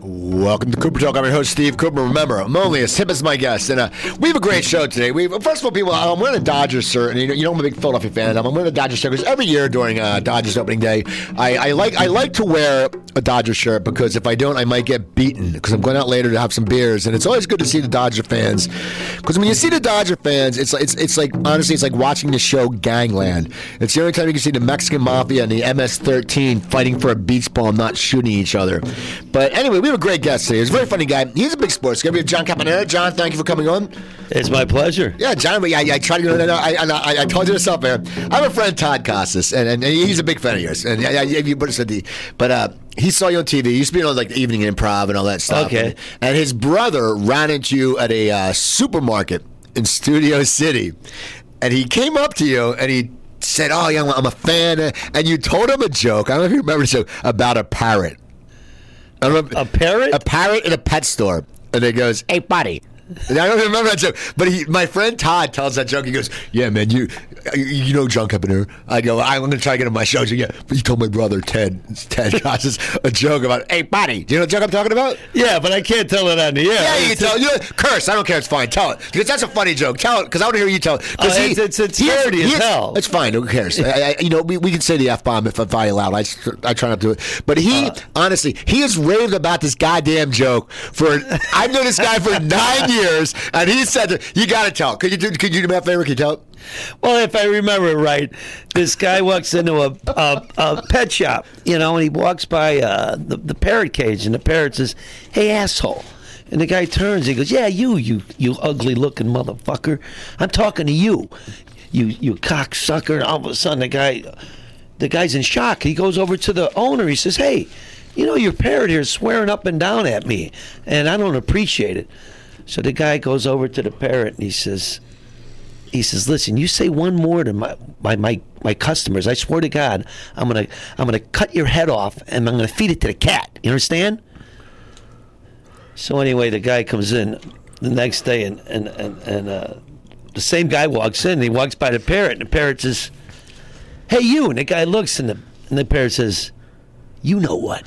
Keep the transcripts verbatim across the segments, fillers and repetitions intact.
Welcome to Cooper Talk. I'm your host, Steve Cooper. Remember, I'm only as hip as my guest. And uh, we have a great show today. We First of all, people, I'm wearing a Dodgers shirt. And you know, you know I'm a big Philadelphia fan. I'm wearing a Dodgers shirt because every year during uh, Dodgers opening day, I, I like I like to wear a Dodgers shirt because if I don't, I might get beaten because I'm going out later to have some beers. And it's always good to see the Dodger fans because when you see the Dodger fans, it's, it's, it's like, honestly, it's like watching the show Gangland. It's the only time you can see the Mexican Mafia and the M S thirteen fighting for a beach ball, not shooting each other. But anyway, we have a great guest today. He's a very funny guy. He's a big sports guy. We have John Caponera. John, thank you for coming on. It's my pleasure. Yeah, John, I, I tried to go. I, I, I told you this up, man. I have a friend, Todd Costas, and, and he's a big fan of yours. And I, I, you put us at the, but uh, he saw you on T V. He used to be on like the evening improv and all that stuff. Okay. And, and his brother ran into you at a uh, supermarket in Studio City, and he came up to you and he said, "Oh, yeah, I'm a fan," and you told him a joke. I don't know if you remember the joke about a parrot. I don't know, a parrot? A parrot in a pet store. And it goes, "Hey, buddy." And I don't even remember that joke. But he, my friend Todd tells that joke. He goes, "Yeah, man, you you know John Caponera." I go, "I'm going to try to get him on my show." He goes, "Yeah, but you told my brother, Ted, Ted Costas, a joke about, 'Hey, buddy.'" Do you know what joke I'm talking about? Yeah, but I can't tell it on the air. Yeah, you can tell. You know, curse. I don't care. It's fine. Tell it. Because that's a funny joke. Tell it. Because I want to hear you tell it. Oh, it's, it's, it's dirty as hell. It's fine. Who cares? I, I, you know, we, we can say the F-bomb if, if I allow it. I, I try not to do it. But he, uh, honestly, he has raved about this goddamn joke for, I've known this guy for nine years, and he said, "You got to tell it." Could you do, could you do me a favor? Can you tell it? Well, if I remember it right, this guy walks into a, a, a pet shop, you know, and he walks by uh, the, the parrot cage, and the parrot says, "Hey, asshole." And the guy turns, he goes, "Yeah, you, you, you ugly-looking motherfucker. I'm talking to you, you, you cocksucker." And all of a sudden, the guy, the guy's in shock. He goes over to the owner. He says, "Hey, you know, your parrot here is swearing up and down at me, and I don't appreciate it." So the guy goes over to the parrot and he says, he says, "Listen, you say one more to my my my, my customers, I swear to God, I'm gonna I'm gonna cut your head off and I'm gonna feed it to the cat. You understand?" So anyway, the guy comes in the next day and and and, and uh, the same guy walks in and he walks by the parrot and the parrot says, "Hey, you," and the guy looks and the and the parrot says, "You know what?"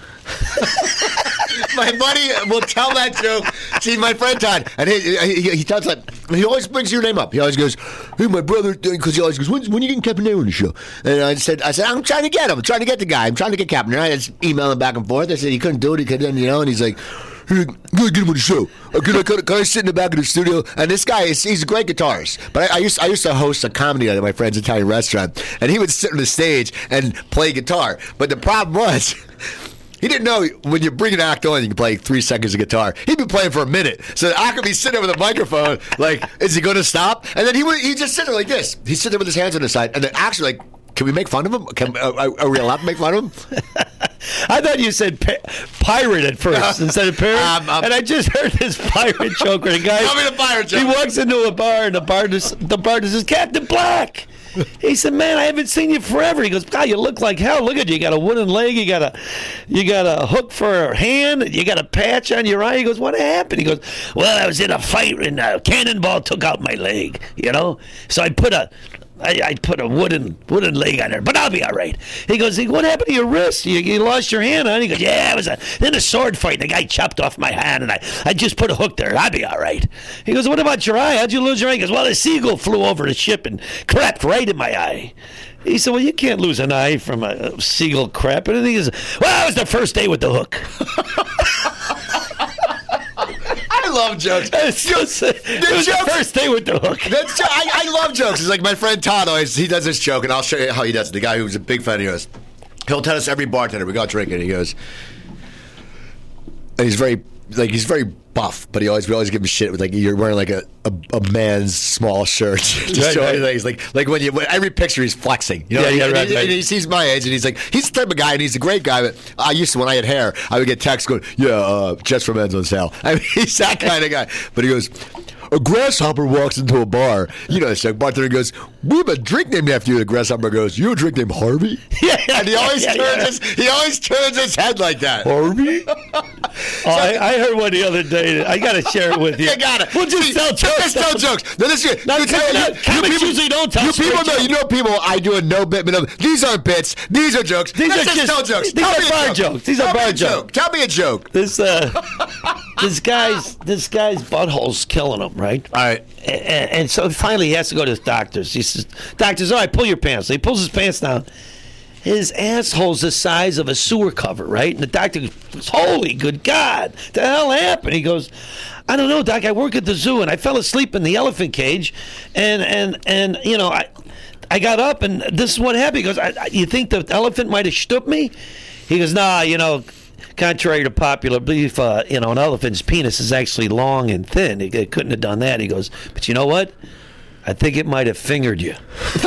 My buddy will tell that joke. See, my friend Todd, and he, he, he tells that, he always brings your name up. He always goes, "Hey, my brother," because he always goes, when, when are you getting Caponera on the show? And I said, I said, I'm trying to get him. I'm trying to get the guy. I'm trying to get Caponera. I just email him back and forth. I said, he couldn't do it. He couldn't, you know, and he's like, "Hey, gotta get him on the show. Uh, can, I, can, I, can I sit in the back of the studio?" And this guy, is he's a great guitarist. But I, I used I used to host a comedy at my friend's Italian restaurant, and he would sit on the stage and play guitar. But the problem was, he didn't know when you bring an act on, you can play three seconds of guitar. He'd be playing for a minute. So I could be sitting there with a microphone, like, is he going to stop? And then he would he just sit there like this. He'd sit there with his hands on his side. And then actually, like, can we make fun of him? Can, uh, are we allowed to make fun of him? I thought you said pa- pirate at first instead of parrot. Um, um, and I just heard this pirate joke where the guy, tell me the pirate joke. He walks into a bar and the bar just, the bar just says, "Captain Black." He said, "Man, I haven't seen you forever." He goes, "God, you look like hell. Look at you. You got a wooden leg. You got a, you got a hook for a hand. You got a patch on your eye." He goes, "What happened?" He goes, "Well, I was in a fight and a cannonball took out my leg. You know, so I put a." I, I put a wooden wooden leg on there, but I'll be all right." He goes, "What happened to your wrist? You, you lost your hand, huh?" He goes, "Yeah, it was a, in a sword fight. The guy chopped off my hand, and I, I just put a hook there. I'll be all right." He goes, "What about your eye? How'd you lose your eye?" He goes, "Well, a seagull flew over the ship and crapped right in my eye." He said, "Well, you can't lose an eye from a, a seagull crap." And he goes, "Well, that was the first day with the hook." I love jokes. It's just, it was joke, the first day with the hook. That's, I, I love jokes. It's like my friend Todd always, he does this joke, and I'll show you how he does it. The guy who's a big fan of yours. He'll tell us every bartender, we go out drinking, and he goes, and he's very, like, he's very buff, but he always, we always give him shit with, like, you're wearing, like, a, a, a man's small shirt. Just right, showing right. things. Like, like when you, when every picture he's flexing. You know? Yeah, yeah, and, right, he, right. and he sees my age, and he's like, he's the type of guy, and he's a great guy, but I used to, when I had hair, I would get texts going, "Yeah, uh, Jets for Men's on sale." I mean, he's that kind of guy. But he goes, "A grasshopper walks into a bar." You know, the bartender goes, "We have a drink named after you." The grasshopper goes, "You have a drink named Harvey?" Yeah, and he always yeah, turns yeah. his he always turns his head like that. Harvey? Oh, I, I heard one the other day. I got to share it with you. You got it. We'll just See, tell jokes. Just tell jokes. No, this is No, you, come you, on, you, comics people, usually don't tell You people straight know. You jokes. know people. I do a no bit. No, these aren't bits. These are jokes. These Let's are just just- tell jokes. these tell are me a bar joke. jokes. These are tell me bar a jokes. joke. Tell me a joke. This uh, this guy's this guy's butthole's killing him, right? All right. And, and so finally he has to go to his doctor's. He says, "Doctor's, all right, pull your pants." So he pulls his pants down. His asshole's the size of a sewer cover, right? And the doctor goes, "Holy good God, the hell happened?" He goes, "I don't know, Doc. I work at the zoo, and I fell asleep in the elephant cage, and and and you know, I I got up, and this is what happened." He goes, I, I, "You think the elephant might have stooped me?" He goes, "Nah, you know." Contrary to popular belief, uh, you know, an elephant's penis is actually long and thin. It, it couldn't have done that. He goes, "But you know what? I think it might have fingered you."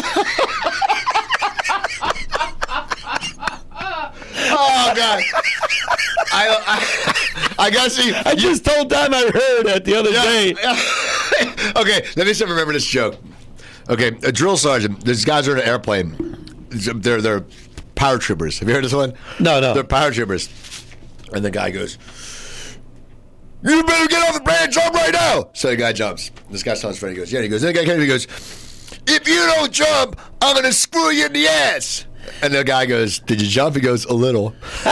Oh God! I, I I gotta see. I just told Tom I heard that the other day. Okay, let me see if I remember this joke. Okay, a drill sergeant. These guys are in an airplane. They're they're paratroopers. Have you heard this one? No, no. They're paratroopers. And the guy goes, "You better get off the plane and jump right now." So the guy jumps. This guy sounds funny. He goes, "Yeah." He goes. Then the guy comes. He goes, "If you don't jump, I'm gonna screw you in the ass." And the guy goes, "Did you jump?" He goes, "A little."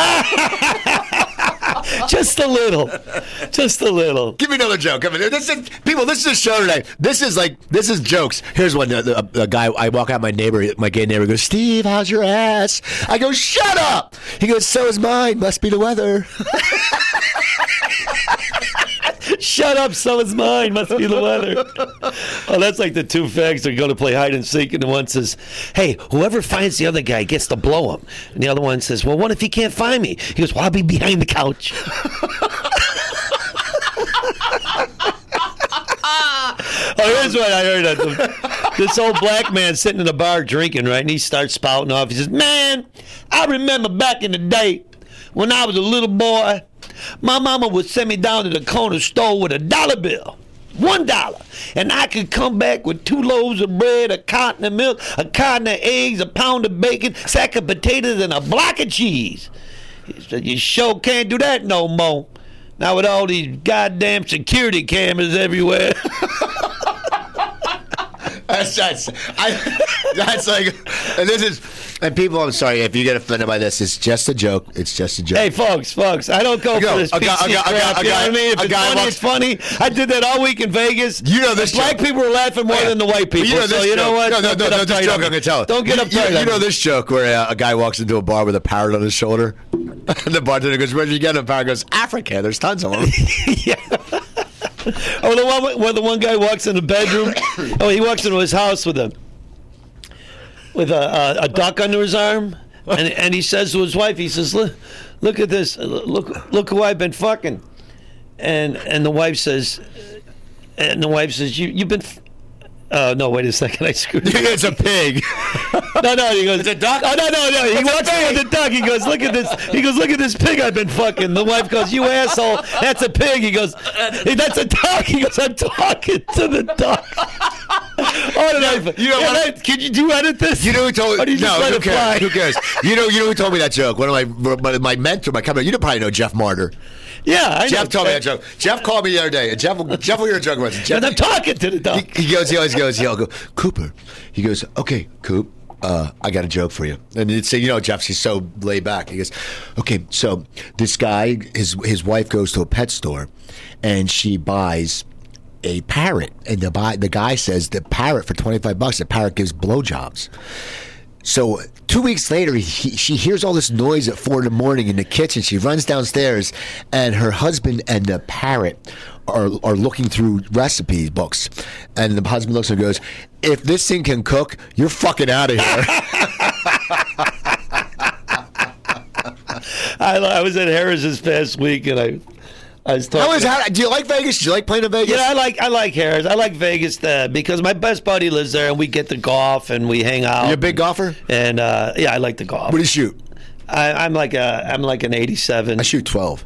Just a little. Just a little. Give me another joke. I mean, this is people. This is a show today. This is like this is jokes. Here's one. A, a, a guy. I walk out. My neighbor, my gay neighbor, goes, "Steve, how's your ass?" I go, "Shut up." He goes, "So is mine. Must be the weather." Shut up, so is mine. Must be the weather. Oh, that's like the two fags that are going to play hide and seek, and the one says, "Hey, whoever finds the other guy gets to blow him." And the other one says, "Well, what if he can't find me?" He goes, "Well, I'll be behind the couch." Oh, here's what I heard. Of the, this old black man sitting in a bar drinking, right? And he starts spouting off. He says, "Man, I remember back in the day when I was a little boy, my mama would send me down to the corner store with a dollar bill. One dollar. And I could come back with two loaves of bread, a carton of milk, a carton of eggs, a pound of bacon, sack of potatoes, and a block of cheese." He said, "You sure can't do that no more. Now with all these goddamn security cameras everywhere." That's that's I, that's like, and this is, and people. I'm sorry if you get offended by this. It's just a joke. It's just a joke. Hey, folks, folks, I don't go, Go. for this A P C guy- a guy- a crap. guy- a You know guy- what I mean? If a it's guy funny, walks- it's funny. I did that all week in Vegas. You know this The black joke. people were laughing more Yeah. than the white people. You know this so you know joke. what? No, no, Don't no, get no. uptight This on joke me. I'm gonna tell. Don't get you, uptight. You, on you know me. this joke where uh, a guy walks into a bar with a parrot on his shoulder, and the bartender goes, "Where'd you get a parrot?" Goes, "Africa. There's tons of them." Yeah. Oh, the one where the one guy walks in the bedroom. Oh, he walks into his house with a with a, a, a duck under his arm, and and he says to his wife, he says, "Look, look at this. Look, look who I've been fucking." And and the wife says, and the wife says, "You you've been." F- Oh, no, wait a second. I screwed up. It's a pig. No, no, he goes. It's a duck? Oh, no, no, no. He It's a walks in pig. with the duck. He goes, "Look at this." He goes, "Look at this pig I've been fucking." The wife goes, "You asshole. That's a pig." He goes, "Hey, that's a duck." He goes, "I'm talking to the duck." Oh, did I, you know yeah, what- that- Can you do edit this? You know who told? Or do you just no, let who it cares? fly? Who cares? You know, you know who told me that joke? One of my my, my mentor, my company. You probably know Jeff Martyr. Yeah, I know. Jeff told me that joke. Jeff called me the other day. And Jeff, Jeff will hear a joke about it. Jeff, And I'm talking to the duck. he, he goes, he always goes, he'll go, "Cooper." He goes, "Okay, Coop, uh, I got a joke for you." And it's, you know, Jeff, he's so laid back. He goes, "Okay, so this guy, his his wife goes to a pet store, and she buys a parrot, and the buy, the guy says the parrot for twenty five bucks. The parrot gives blowjobs." So two weeks later, he, she hears all this noise at four in the morning in the kitchen. She runs downstairs, and her husband and the parrot are are looking through recipe books. And the husband looks and goes, "If this thing can cook, you're fucking out of here." I, I was at Harris this past week, and I, I was talking. How is how, do you like Vegas? Do you like playing in Vegas? Yeah, I like I like Harris. I like Vegas uh, because my best buddy lives there, and we get to golf and we hang out. You a big golfer? And uh, yeah, I like to golf. What do you shoot? I, I'm like a I'm like an eighty-seven. I shoot twelve.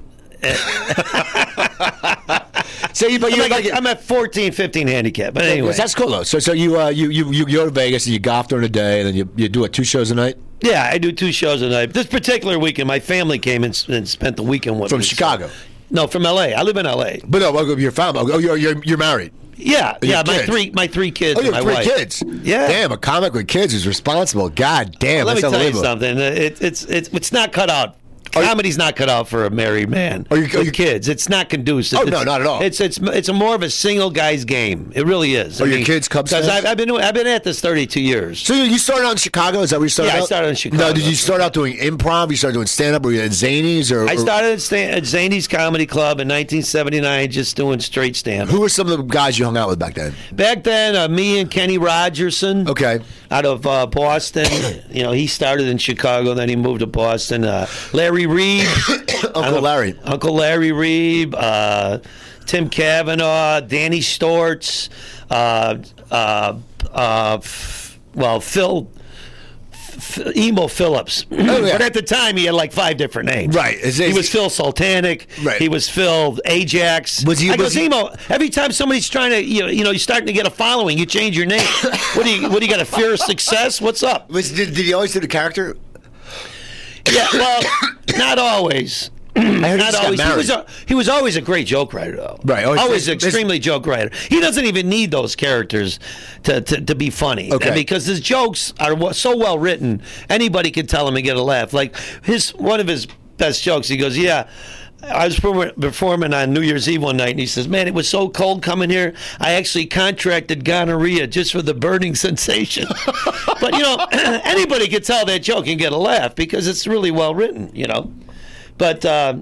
So you, but I'm, you like like a, I'm at fourteen, fifteen handicap. But anyway, that's cool though. So so you uh you you you go to Vegas and you golf during the day, and then you you do what, two shows a night yeah, I do two shows a night. This particular weekend, my family came and, and spent the weekend with from me. Chicago. No, from L A. I live in L A. But no, well, your family. Oh, you're you're, you're married. Yeah, Your yeah. My kids. three, my three kids. Oh, you and have my three wife. kids. Yeah. Damn, a comic with kids is responsible. God damn. Let me that's tell you unbelievable. something. It, it's it's it's not cut out. Comedy's not cut out for a married man. Are you- with are you- kids? It's not conducive. Oh, It's- no, not at all. It's it's it's a more of a single guy's game. It really is. Are your kids Cubs Because fans? I've, I've been I've been at this thirty-two years. So you you started out in Chicago? Is that where you started Yeah, I out? started in Chicago. No, did you start out doing improv? You started doing stand-up? Were you at Zanies? Or, I or- started at, Stan- at Zany's Comedy Club in nineteen seventy-nine, just doing straight stand. Who were some of the guys you hung out with back then? Back then, uh, me and Kenny Rogerson. Okay. Out of uh, Boston. You know, he started in Chicago, then he moved to Boston. Uh, Larry Reed. Uncle Larry. Uncle Larry Reed. Uh, Tim Cavanaugh. Danny Storts. Uh, uh, uh, f- well, Phil. F- Emo Phillips. Oh, yeah. But at the time, he had like five different names. Right. Is He it- was Phil Sultanic. Right. He was Phil Ajax. Was he- I was goes, he- Emo, every time somebody's trying to, you know, you know, you're starting to get a following, you change your name. what do you, what do you got, a fear of success? What's up? Was, did, did he always do the character? Yeah, well, not always. I heard he Not just got always. He married. was, a, he was always a great joke writer, though. Right. Always- Always this- extremely joke writer. He doesn't even need those characters to, to, to be funny. Okay. Because his jokes are wa- so well written, anybody can tell him and get a laugh. Like his one of his best jokes, he goes, yeah, I was perform- performing on New Year's Eve one night, and he says, man, it was so cold coming here, I actually contracted gonorrhea just for the burning sensation. But, you know, anybody can tell that joke and get a laugh because it's really well written, you know. But uh,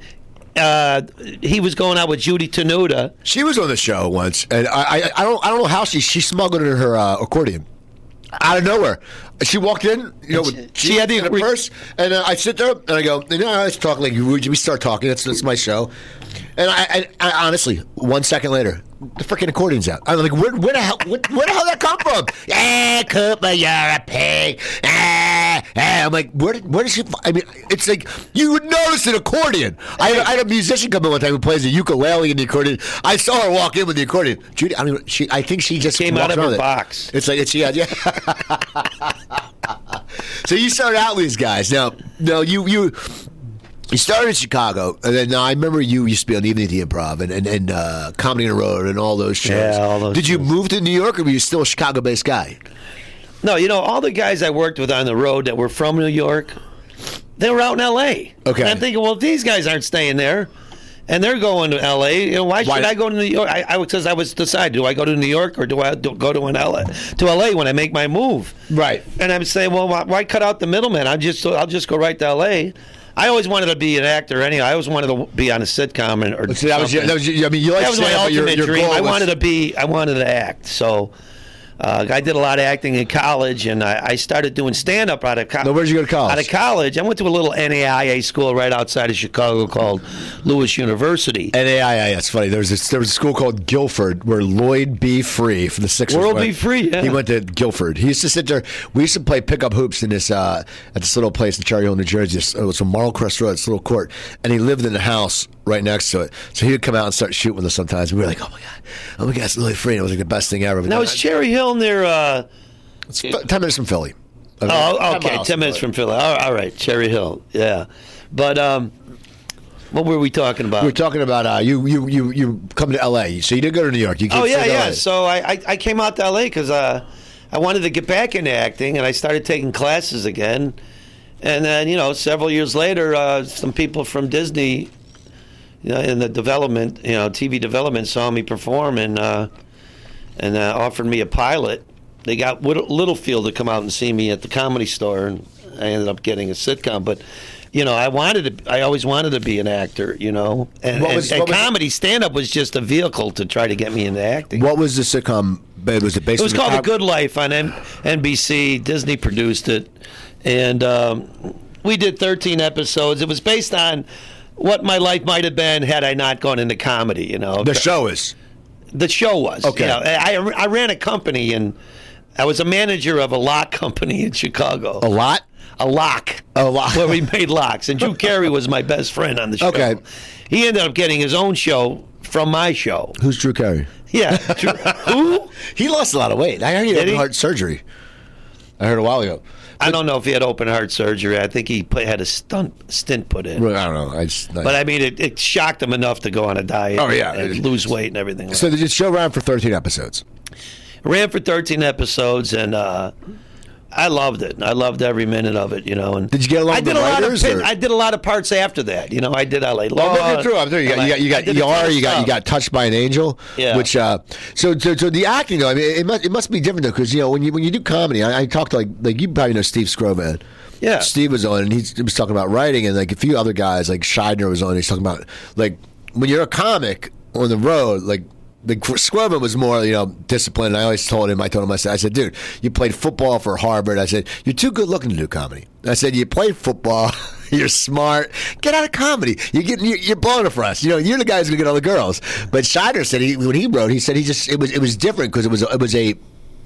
uh, he was going out with Judy Tenuta. She was on the show once, and I, I, I don't, I don't know how she, she smuggled in her uh, accordion out of nowhere. She walked in, you know, with She had the- in a purse, and uh, I sit there and I go, you know, let's talk. Like we we start talking. That's that's my show. And I, I, I honestly, one second later, the freaking accordion's out. I'm like, where, where the hell, where, where the hell did that come from? Ah, Cooper, you're a pig. Ah, ah. I'm like, where, did- where did she? I mean, it's like you would notice an accordion. I had, I had a musician come in one time who plays the ukulele and the accordion. I saw her walk in with the accordion. Judy, I mean, she, I think she just Came out walked of around her with it. box. It's like it's yeah, yeah. So you started out with these guys. Now, no, you you. You started in Chicago, and then uh, I remember you used to be on Evening at the Improv and, and, and uh, Comedy on the Road and all those shows. Yeah, all those Did you shows. move to New York, or were you still a Chicago-based guy? No, you know, all the guys I worked with on the road that were from New York, they were out in L A. Okay. And I'm thinking, well, if these guys aren't staying there, and they're going to L A, you know, why should Why- I go to New York? I, I because I was decided, do I go to New York or do I do, go to an L A to L A when I make my move? Right. And I'm saying, well, why, why cut out the middleman? I just I'll just go right to L A. I always wanted to be an actor. Anyway, I always wanted to be on a sitcom and, or So that was, your, something. that was your, I mean, you like That was my stand-up, but your, ultimate your dream. goal I was- wanted to be. I wanted to act. So uh, I did a lot of acting in college, and I, I started doing stand up out of college. Now, where'd you go to college? Out of college, I went to a little N A I A school right outside of Chicago called Lewis University. N A I A, that's funny. There was, this, there was a school called Guilford where Lloyd B. Free from the Sixers World went. B. Free, yeah. He went to Guilford. He used to sit there. We used to play pickup hoops in this uh, at this little place in Cherry Hill, New Jersey. It was on Marl Crest Road, this little court, and he lived in the house right next to it. So he would come out and start shooting with us sometimes. We were like, oh my god, oh my god, it's Lloyd Free. And it was like the best thing ever. Now, is Cherry Hill near. Uh, It's f- ten minutes from Philly. oh, okay, ten minutes from Philly. All, all right, Cherry Hill, yeah. But um, what were we talking about? We were talking about uh, you, you, you, you come to L A. So you did go to New York. You came Oh yeah, straight to yeah. L A. So I, I, I came out to L A because uh, I wanted to get back into acting, and I started taking classes again. And then you know, several years later, uh, some people from Disney, you know, in the development, you know, T V development, saw me perform and uh, and uh, offered me a pilot. They got Whitt- Littlefield to come out and see me at the Comedy Store, and I ended up getting a sitcom. But you know, I wanted to. I always wanted to be an actor. You know, and, What and- was- and what was- comedy stand-up was just a vehicle to try to get me into acting. What was the sitcom? Was it based? It was on called the The Good Life on M- N B C. Disney produced it, and um, we did thirteen episodes. It was based on what my life might have been had I not gone into comedy. You know, The show is. the show was. Okay. You know, I, I ran a company, and I was a manager of a lock company in Chicago. A lot? A lock. A lock. Where we made locks. And Drew Carey was my best friend on the show. Okay. He ended up getting his own show from my show. Who's Drew Carey? Yeah. Drew, who? He lost a lot of weight. I heard he Did had he? heart surgery. I heard a while ago. I don't know if he had open heart surgery. I think he put, had a stunt, stint put in. Well, I don't know. I just, but I mean, it, it shocked him enough to go on a diet. Oh, yeah. and lose weight and everything. Like so the show ran for thirteen episodes. Ran for thirteen episodes, and uh, I loved it. I loved every minute of it. You know. And did you get along I with did the a lot writers? of pin, or? I did a lot of parts after that. You know, I did L A Law. Well, look through. I'm through. You got, you got, you got E R. You got, you got Touched by an Angel. Yeah. Which, uh, so, so, so the acting though. I mean, it must, it must be different though, because you know when you when you do comedy, I, I talked to like like you probably know Steve Skrovan. Yeah. Steve was on, and he was talking about writing, and like a few other guys, like Scheidner was on. He's talking about like when you're a comic on the road, like. The Skrovan was more, you know, disciplined. I always told him, I told him, I said, I said, dude, you played football for Harvard. I said, you're too good looking to do comedy. I said, you played football, you're smart, get out of comedy. You're getting, you're, you're blowing it for us. You know, you're the guy who's gonna get all the girls. But Scheidner said he, when he wrote, he said he just it was it was different because it was it was a.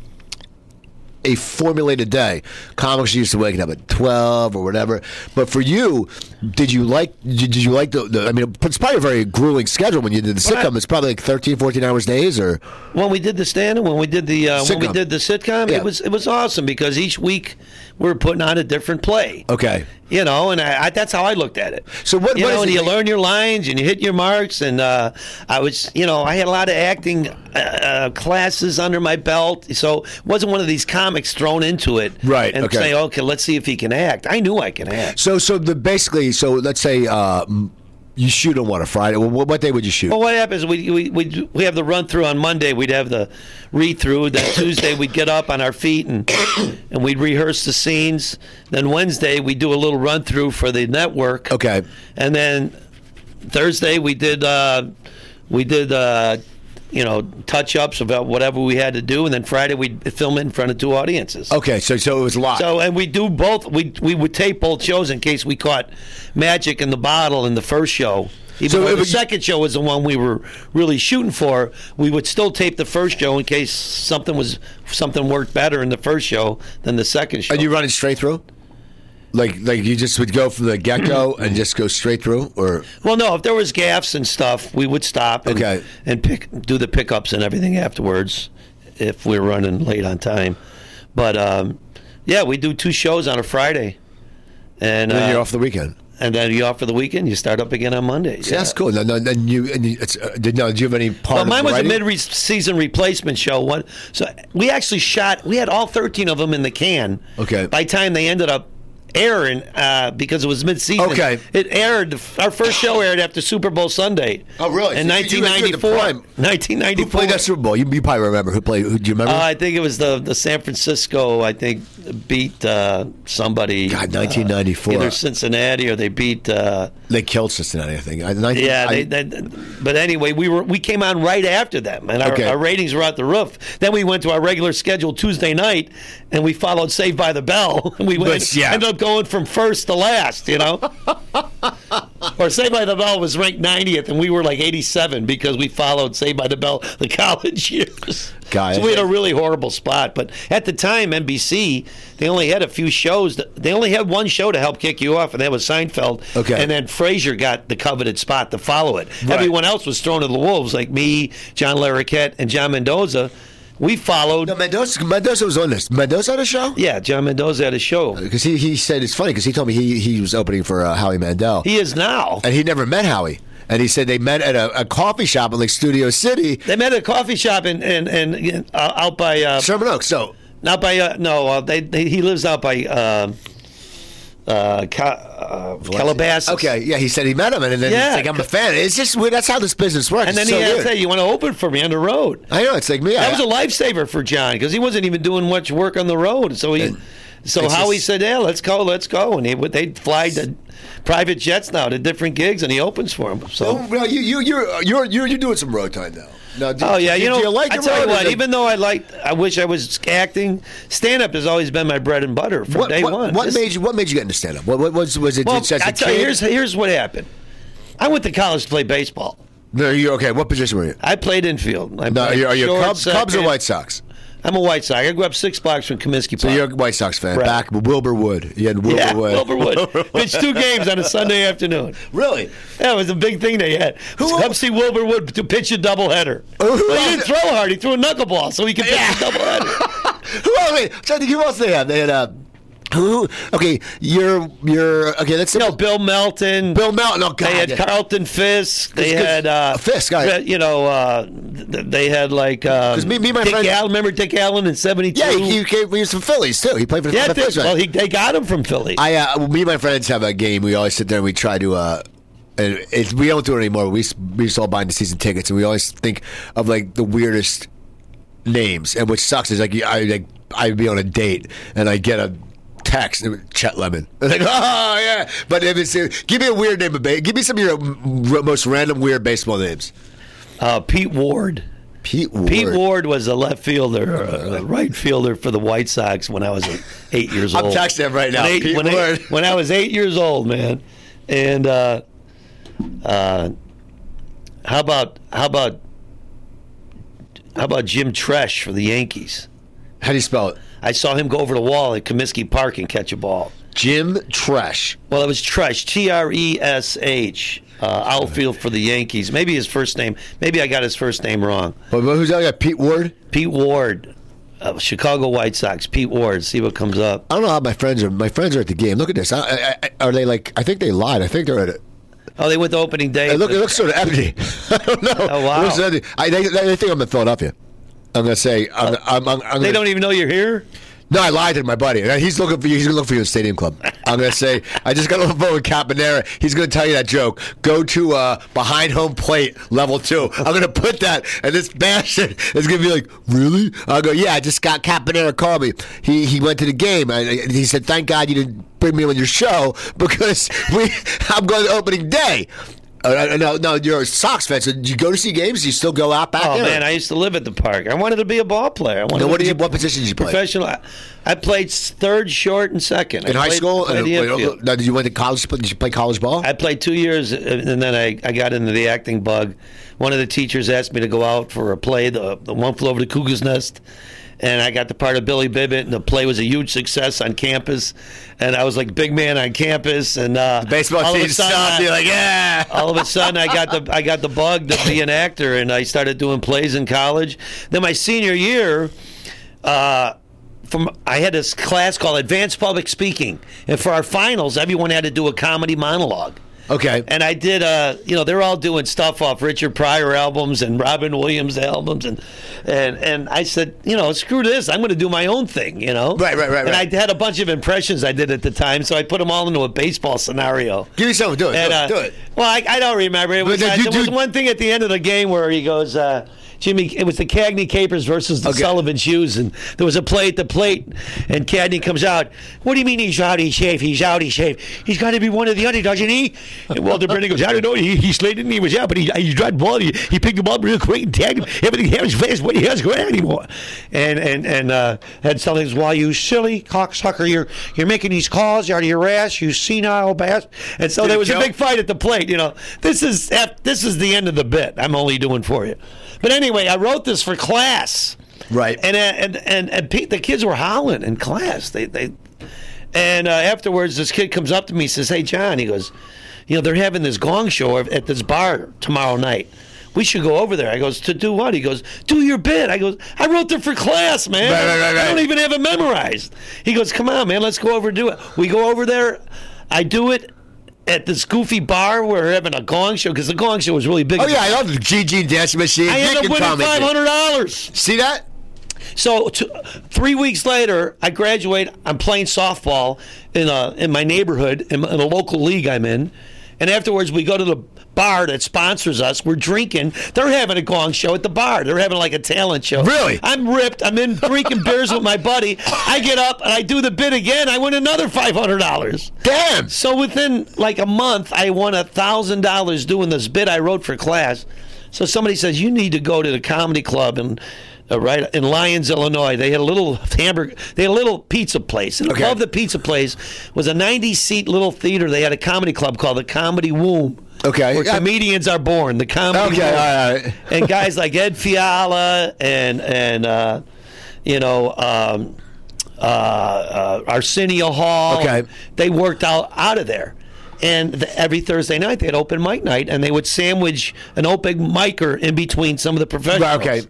a formulated day. Comics used to waking up at twelve or whatever. But for you, did you like did you like the, the I mean, it's probably a very grueling schedule when you did the sitcom. I, it's probably like thirteen, fourteen hours days or when we did the stand-up, when we did the uh, when we did the sitcom, yeah. it was it was awesome because each week we were putting on a different play. Okay. You know, and I, I, that's how I looked at it. So what? You what know, is and it you like? learn your lines and you hit your marks. And uh, I was, you know, I had a lot of acting uh, uh, classes under my belt, so it wasn't one of these comics thrown into it, Right, And okay. say, okay, let's see if he can act. I knew I can act. So so the basically so let's say uh, you shoot on what, a Friday? Well, what, what day would you shoot? Well, what happens? We we we we have the run through on Monday. We'd have the read through. Then Tuesday we'd get up on our feet and and we'd rehearse the scenes. Then Wednesday we do a little run through for the network. Okay. And then Thursday we did uh, we did uh, you know touch ups about whatever we had to do. And then Friday we'd film it in front of two audiences. Okay, so so it was live. So and we do both. We we would tape both shows in case we caught magic in the bottle in the first show. Even So though it the was- second show was the one we were really shooting for, we would still tape the first show in case something was something worked better in the first show than the second show. And you run it straight through? Like like you just would go from the get go and just go straight through, or Well, no, if there was gaffes and stuff, we would stop and, Okay. and pick do the pickups and everything afterwards if we were running late on time. But um, yeah, we do two shows on a Friday, and, and then uh, you're off the weekend. and then you off for the weekend. You start up again on Monday. See, that's cool. No, no, then you and you, it's, uh, did no? Did you have any part? Well, of mine the was a writing? mid-season replacement show. One, so we actually shot. We had all thirteen of them in the can. Okay. By the time they ended up airing, uh, because it was mid-season. Okay. It aired. Our first show aired after Super Bowl Sunday. Oh, really? In So you- you nineteen were at the ninety-four. prime. nineteen ninety-four. Who played that Super Bowl? You, you probably remember who played. Who do you remember? Uh, I think it was the the San Francisco. I think beat uh, somebody. God, nineteen ninety-four. Uh, either Cincinnati or they beat. Uh, They killed Cincinnati, I think. I, nineteen, Yeah, I, they, they, but anyway, we were we came on right after them, and our, Okay. our ratings were out the roof. Then we went to our regular schedule Tuesday night, and we followed Saved by the Bell. We went, But, yeah. ended up going from first to last, you know. Or Saved by the Bell was ranked ninetieth, and we were like eighty-seven because we followed Saved by the Bell the college years. Guys. So we had a really horrible spot. But at the time, N B C, they only had a few shows. That, they only had one show to help kick you off, and that was Seinfeld. Okay. And then Frasier got the coveted spot to follow it. Right. Everyone else was thrown to the wolves, like me, John Larroquette, and John Mendoza. We followed. no, Mendoza, Mendoza was on this. Mendoza had a show? Yeah, John Mendoza had a show. Because he, he said, it's funny because he told me he, he was opening for uh, Howie Mandel. He is now. and he never met Howie. And he said they met at a, a coffee shop in like Studio City, They met at a coffee shop in, in, in, uh, out by uh, Sherman Oaks. So, not by uh, no. Uh, they, they he lives out by uh, uh, Ca- uh, Calabasas. okay, yeah, he said he met him, and then Yeah. he's like, I'm a fan. It's just weird. That's how this business works. And then It's he so had to weird. say, "You want to open for me on the road?" I know, it's like me. That I, was a lifesaver for John because he wasn't even doing much work on the road. So he, so it's Howie just- said, "Yeah, let's go, let's go." And he would they'd fly to private jets now to different gigs, and he opens for him. So. Oh, well, you, you, you're, you're, you're, you're doing some road time now. Now, do, Oh yeah, do, you know. do you like I it, tell you Ron, or what. do- Even though I liked, I wish I was acting. Stand up has always been my bread and butter from what, day what, one. What This- made you? What made you get into stand up? What, what was was it? Well, just as a I tell you, kid? here's here's what happened. I went to college to play baseball. No, you okay? What position were you? I played infield. I No, played are you, are you short, Cubs, Cubs or second. White Sox? I'm a White Sox. I grew up six blocks from Comiskey So Park. you're a White Sox fan. Right. Back with Wilbur Wood. You had Wilbur yeah, Wood. Wilbur Wood. Pitched two games on a Sunday afternoon. Really? Yeah, it was a big thing they had. Who- Come see Wilbur Wood to pitch a doubleheader. Who- who Well, he else- didn't throw hard. He threw a knuckleball so he could pitch Yeah. a doubleheader. Who else? Wait, trying to think who else they had? They had uh, Who? Okay, you're you're okay. Let's You know, Bill Melton. Bill Melton. Oh God, They had yeah. Carlton Fisk. They Cause- had uh, Fisk, I- You know, uh, th- they had like um, me- me and my Dick friend- Allen. Remember Dick Allen in seventy-two? Yeah, he, he came. He was from Phillies too. He played for the yeah. for the Dick, Phillies, right? well, he, they got him from Philly. I uh, me and my friends have a game. We always sit there and we try to. Uh, and it's, we don't do it anymore. We we just all buy the season tickets, and we always think of like the weirdest names. And what sucks is like I like I'd be on a date and I get a text, Chet Lemon. I'm like, oh yeah. But if it's uh, give me a weird name of ba- give me some of your r- most random weird baseball names. uh, Pete Ward. Pete Ward. Pete Ward was a left fielder, a right fielder for the White Sox when I was eight years I'm old. texting him right now. When, eight, Pete when, Ward. eight, when I was eight years old, man. And uh, uh, how about how about how about Jim Tresh for the Yankees? How do you spell it? I saw him go over the wall at Comiskey Park and catch a ball. Jim Tresh. Well, it was Tresh, T R E S H, uh, outfield for the Yankees. Maybe his first name. Maybe I got his first name wrong. But who's that guy? Pete Ward. Pete Ward, uh, Chicago White Sox. Pete Ward. See what comes up. I don't know how my friends are. My friends are at the game. Look at this. I, I, I, are they like? I think they lied. I think they're at it. Oh, they went to opening day. It, look, it looks sort of empty. I don't know. Oh, wow. It looks empty. I, they, they think I'm in Philadelphia. I'm gonna say. I'm, I'm, I'm, I'm They gonna, don't even know you're here. No, I lied to my buddy. He's looking for you. He's gonna look for you in the Stadium Club. I'm gonna say. I just got on the phone with Caponera. He's gonna tell you that joke. Go to uh, behind home plate level two. I'm gonna put that, and this bastard is gonna be like, really? I'll go. Yeah, I just got Caponera called me. He he went to the game. I, he said, thank God you didn't bring me on your show because we. I'm going to opening day. Uh, no, no, you're a Sox fan. So did you go to see games? Do you still go out back Oh there? man, I used to live at the park. I wanted to be a ball player. I wanted Now, to what be did you? a What position did you play? professional. I, I played third, short, and second. I In high played- school? played And, the wait, infield. now, did you went to college? Did you play college ball? I played two years, and then I, I got into the acting bug. One of the teachers asked me to go out for a play, the, the One Flew Over the Cuckoo's Nest, and I got the part of Billy Bibbit, and the play was a huge success on campus, and I was like big man on campus, and uh, Baseball all of a team sudden, stuff. I- You're like, yeah. all of a sudden I got the I got the bug to be an actor, and I started doing plays in college. Then my senior year, uh, from I had this class called Advanced Public Speaking, and for our finals, everyone had to do a comedy monologue. Okay. And I did, uh, you know, they're all doing stuff off Richard Pryor albums and Robin Williams albums, and and and I said, you know, screw this, I'm going to do my own thing, you know. Right, right, right, And right. I had a bunch of impressions I did at the time, so I put them all into a baseball scenario. Give me something. Do it. And, do, uh, it do it. Well, I, I don't remember. It was, But uh, you there was do- one thing at the end of the game where he goes, uh, Jimmy, it was the Cagney Capers versus the Okay. Sullivan Shoes, and there was a play at the plate, and Cagney comes out. What do you mean he's out, he's safe, he's out, he's safe? He's got to be one of the underdogs, isn't he? And Walter Brennan goes, I don't know, he, he slayed it and he was out, but he, he dropped the ball, he, he picked the ball up real quick and tagged him. Everything happens fast, but he doesn't go out anymore. And and and uh, had something as well, you silly cocksucker, you're you're making these calls out of your ass, you senile bastard. And so Did there it was a kill? big fight at the plate. You know, this is this is the end of the bit. I'm only doing for you. But anyway, I wrote this for class, Right. and uh, and and, and Pete, the kids were howling in class. They they, and uh, afterwards, this kid comes up to me and says, "Hey, John," he goes, "You know, they're having this gong show at this bar tomorrow night. We should go over there." I goes, "To do what?" He goes, "Do your bit." I goes, "I wrote it for class, man. Right, right, right, I don't right. even have it memorized." He goes, "Come on, man, let's go over and do it." We go over there. I do it at this goofy bar where we're having a gong show, because the gong show was really big. Oh yeah, I love the G G dancing machine. I ended up Dick and winning Tommy. five hundred dollars. See that? So t- three weeks later, I graduate. I'm playing softball in a in my neighborhood in, in a local league I'm in, and afterwards we go to the bar that sponsors us. We're drinking. They're having a gong show at the bar. They're having like a talent show. Really? I'm ripped. I'm in drinking beers with my buddy. I get up and I do the bit again. I win another five hundred dollars. Damn. So within like a month, I won a thousand dollars doing this bit I wrote for class. So somebody says, you need to go to the comedy club and. Uh, right in Lyons, Illinois, they had a little hamburger. They had a little pizza place, and Okay. above the pizza place was a ninety-seat little theater. They had a comedy club called the Comedy Womb. Okay. where Yeah. comedians are born. The Comedy Okay, Womb. all right, all right. And guys like Ed Fiala and and uh, you know um, uh, uh, Arsenio Hall. Okay. They worked out out of there. And the, every Thursday night, they had open mic night, and they would sandwich an open micer in between some of the professionals. Okay.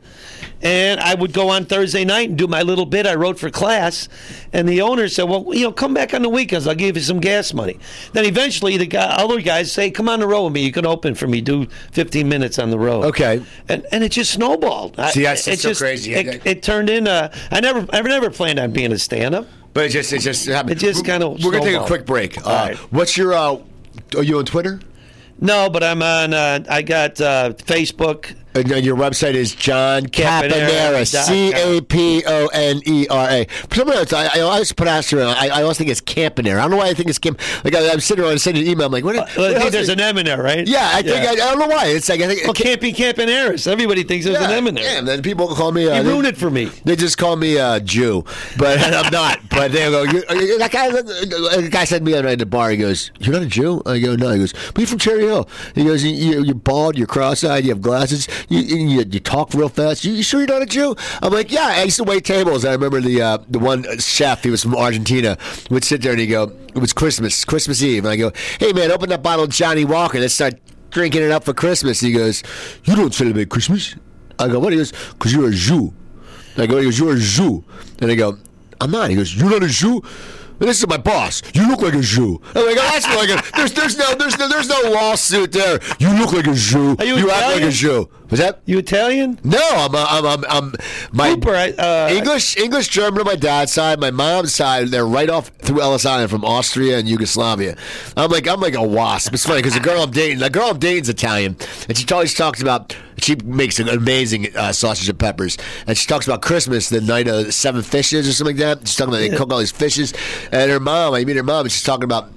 And I would go on Thursday night and do my little bit I wrote for class. And the owner said, well, you know, come back on the weekends. I'll give you some gas money. Then eventually the guy, other guys say, come on the road with me. You can open for me. Do fifteen minutes on the road. Okay. And and it just snowballed. See, that's it so just, crazy. It, it turned into, I never, I never planned on being a stand-up. But it just, it just happened. It just kind of We're going to take a snowballed. quick break. Uh, right. What's your, uh, are you on Twitter? No, but I'm on, uh, I got uh, Facebook. And your website is John Caponera. Caponera, C A P O N E R A. For some reason, I, I always pronounce it. I, I always think it's Campanera. I don't know why I think it's Camp. Like I, I'm sitting around and sending an email. I'm like, what? Uh, what I think else there's is- an M in there, right? Yeah, I think I, I don't know why. It's like I think. Well, can't be Campaneris. Everybody thinks there's yeah, an M in there. yeah, and then people call me. Uh, You they- ruined it for me. They just call me uh, Jew, but I'm not. But they go, you, uh, that guy. The guy said to me the other night at the bar. He goes, "You're not a Jew." I go, "No." He goes, "But you're from Cherry Hill." He goes, you, you, "You're bald. You're cross-eyed. You have glasses. You, you, you talk real fast. You, you sure you're not a Jew?" I'm like, "Yeah." I used to wait tables. I remember the uh, the one chef. He was from Argentina. Would sit there and he go, "It was Christmas, Christmas Eve." And I go, "Hey man, open that bottle of Johnny Walker. Let's start drinking it up for Christmas." He goes, "You don't celebrate Christmas." I go, "What?" He goes, "Because you're a Jew." I go, he goes, "You're a Jew." And I go, "I'm not." He goes, "You're not a Jew?" And this is my boss. "You look like a Jew." I'm like, "Oh, that's like a, there's there's no there's no there's no lawsuit there. You look like a Jew. Are you act like Italian? a Jew." Was that? You Italian? No, I'm uh, I'm I'm, I'm my Cooper, I- uh, English English German on my dad's side. My mom's side, they're right off through Ellis Island from Austria and Yugoslavia. I'm like I'm like a wasp. It's funny because the girl I'm dating, the girl I'm dating is Italian, and she always talks about. She makes an amazing uh, sausage and peppers, and she talks about Christmas, the night of seven fishes or something like that. She's talking about they cook all these fishes, and her mom. I meet her mom, and she's talking about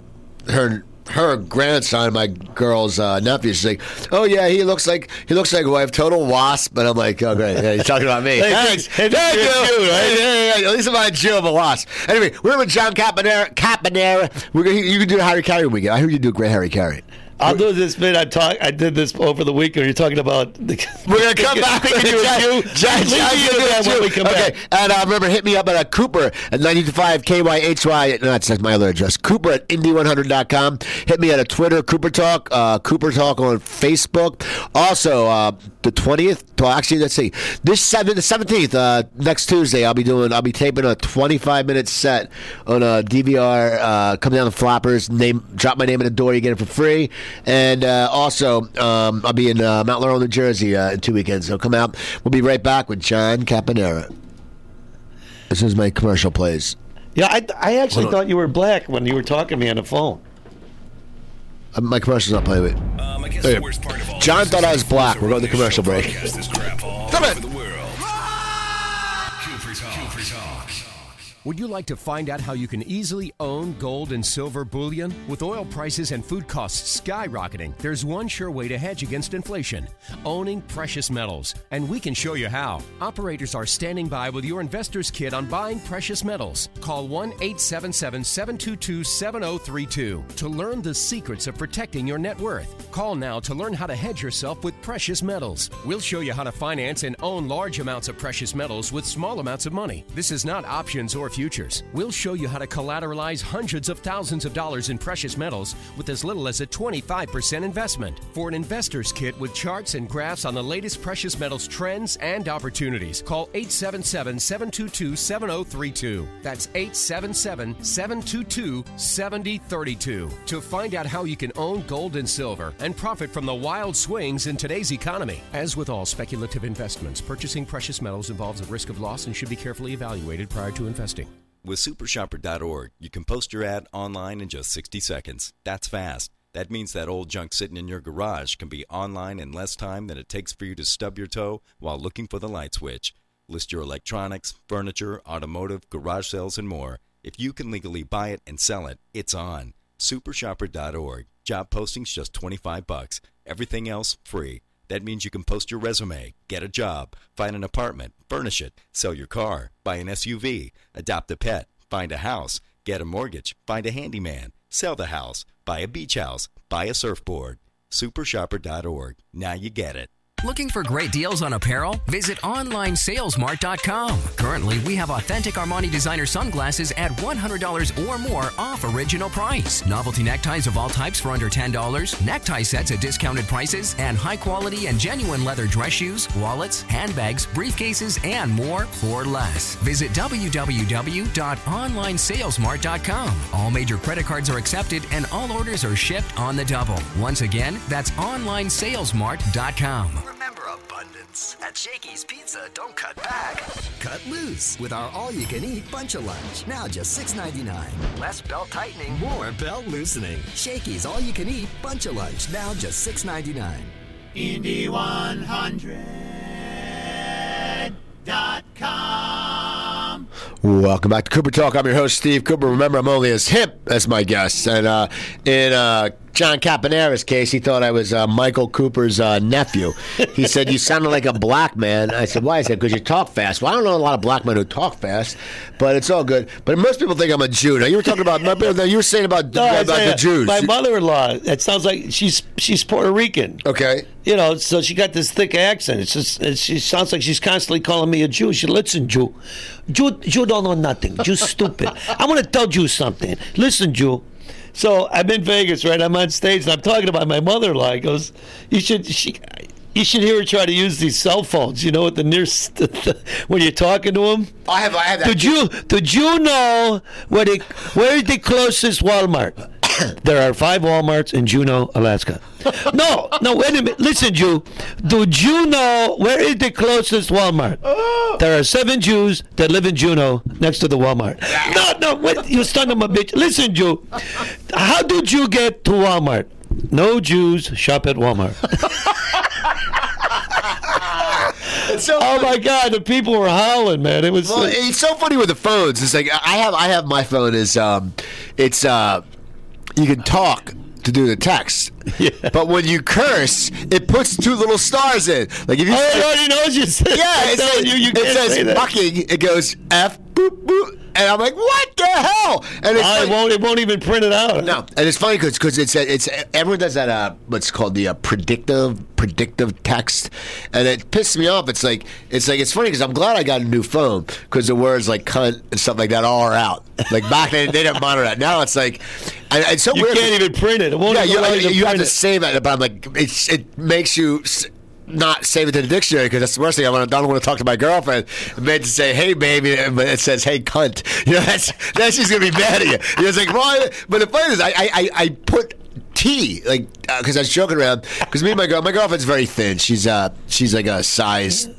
her. Her grandson, my girl's uh, nephew, she's like, "Oh yeah, he looks like he looks like a wife, total wasp." But I'm like, "Oh great, yeah, he's talking about me." Hey, Thanks, hey, thank you're you. a Jew, right? Hey, hey, hey, at least I'm not a Jew, I'm a wasp. Anyway, we're with John Caponera. Caponera. We're gonna, you can do a Harry Carey weekend. I heard you do a great Harry Carey. I'll do this bit. I talk. I did this over the weekend. You're talking about. The, We're gonna come back. Thinking you a Jew. John, Leave me into that when we come okay. back. And uh, remember, hit me up at uh, Cooper at ninety-five K Y H Y. No, that's my other address. Cooper at Indy one hundred dot com. Hit me at a Twitter, Cooper Talk. Uh, Cooper Talk on Facebook. Also, uh, the twentieth. Well, actually, let's see. This seven, the seventeenth, uh, next Tuesday, I'll be doing. I'll be taping a twenty-five minute set on a D V R. Uh, come down the Flappers. Name, drop my name in the door. You get it for free. And uh, also, um, I'll be in uh, Mount Laurel, New Jersey uh, in two weekends. So come out. We'll be right back with John Caponera. This is my commercial plays. Yeah, I, I actually Hold on. thought you were black when you were talking to me on the phone. Uh, my commercial's not playing. Wait. Um, I guess Wait. the worst part of all John this thought I is was black. We're going to radio commercial show break. broadcast this crap all Stop it. over the world. Cooper Talk. Cooper Talk. Would you like to find out how you can easily own gold and silver bullion? With oil prices and food costs skyrocketing, there's one sure way to hedge against inflation: owning precious metals. And we can show you how. Operators are standing by with your investor's kit on buying precious metals. Call one eight seven seven, seven two two, seven zero three two to learn the secrets of protecting your net worth. Call now to learn how to hedge yourself with precious metals. We'll show you how to finance and own large amounts of precious metals with small amounts of money. This is not options or futures. We'll show you how to collateralize hundreds of thousands of dollars in precious metals with as little as a twenty-five percent investment. For an investor's kit with charts and graphs on the latest precious metals trends and opportunities, call eight seven seven, seven two two, seven zero three two. That's eight seven seven, seven two two, seven zero three two. To find out how you can own gold and silver and profit from the wild swings in today's economy. As with all speculative investments, purchasing precious metals involves a risk of loss and should be carefully evaluated prior to investing. With super shopper dot org, you can post your ad online in just sixty seconds. That's fast. That means that old junk sitting in your garage can be online in less time than it takes for you to stub your toe while looking for the light switch. List your electronics, furniture, automotive, garage sales, and more. If you can legally buy it and sell it, it's on. super shopper dot org. Job postings just twenty-five bucks. Everything else free. That means you can post your resume, get a job, find an apartment, furnish it, sell your car, buy an S U V, adopt a pet, find a house, get a mortgage, find a handyman, sell the house, buy a beach house, buy a surfboard. super shopper dot org. Now you get it. Looking for great deals on apparel? Visit online sales mart dot com. Currently, we have authentic Armani designer sunglasses at one hundred dollars or more off original price. Novelty neckties of all types for under ten dollars, necktie sets at discounted prices, and high quality and genuine leather dress shoes, wallets, handbags, briefcases, and more for less. Visit w w w dot online sales mart dot com. All major credit cards are accepted and all orders are shipped on the double. Once again, that's online sales mart dot com. Remember abundance. At Shakey's Pizza, don't cut back. Cut loose with our all-you-can-eat Bunch of Lunch. Now just six ninety-nine. Less belt tightening, more belt loosening. Shakey's all-you-can-eat Bunch of Lunch. Now just six ninety-nine. Indy one hundred dot com. Welcome back to Cooper Talk. I'm your host, Steve Cooper. Remember, I'm only as hip as my guests. And uh, in uh, John Caponera's case, he thought I was uh, Michael Cooper's uh, nephew. He said, you sounded like a black man. I said, why? I said, because you talk fast. Well, I don't know a lot of black men who talk fast, but it's all good. But most people think I'm a Jew. Now, you were talking about, you were saying about, No, about saying, the Jews. My mother-in-law, it sounds like she's she's Puerto Rican. Okay. You know, so she got this thick accent. It's just, it, she sounds like she's constantly calling me a Jew. She, listen, Jew. Jew, Jew don't know nothing. Jew's stupid. I want to tell you something. Listen, Jew. So I'm in Vegas, right? I'm on stage, and I'm talking about my mother-in-law. He goes, you should, she, you should hear her try to use these cell phones. You know, with the near when you're talking to them. I have, I have that. Did you, did you know where the, where is the closest Walmart? There are five Walmarts in Juneau, Alaska. No, no, wait a minute. Listen, Jew. Do you know where is the closest Walmart? There are seven Jews that live in Juneau next to the Walmart. No, no, wait, you son of a bitch. Listen, Jew. How did you get to Walmart? No Jews shop at Walmart. It's so oh my God, the people were howling, man. It was. Well, uh, it's so funny with the phones. It's like I have, I have my phone is, um, it's uh, you can talk to do the text, yeah. But when you curse, it puts two little stars in. Like if you, oh, say, it already knows you said. yeah, it's like, you, you it can't says say that. fucking. It goes F boop boop, and I'm like, what the hell? And it's Oh, like, it won't. It won't even print it out. no, and it's funny because because it's it's everyone does that uh what's called the uh, predictive predictive text, and it pisses me off. It's like it's like it's funny because I'm glad I got a new phone because the words like cunt and stuff like that all are out. Like back then they didn't monitor that. Now it's like and it's so You weird. can't even print it. It won't Yeah, even you, allow you, to you have print to it. save it, but I'm like it's it makes you. S- not save it to the dictionary because that's the worst thing. I, want to, I don't want to talk to my girlfriend. I meant to say, hey, baby, but it says, hey, cunt. You know, that's, that's she's going to be mad at you. You know, it's like, why? But the funny is, I, I, I put T, like, because uh, I was joking around, because me and my girl, my girlfriend's very thin. She's uh, she's like a size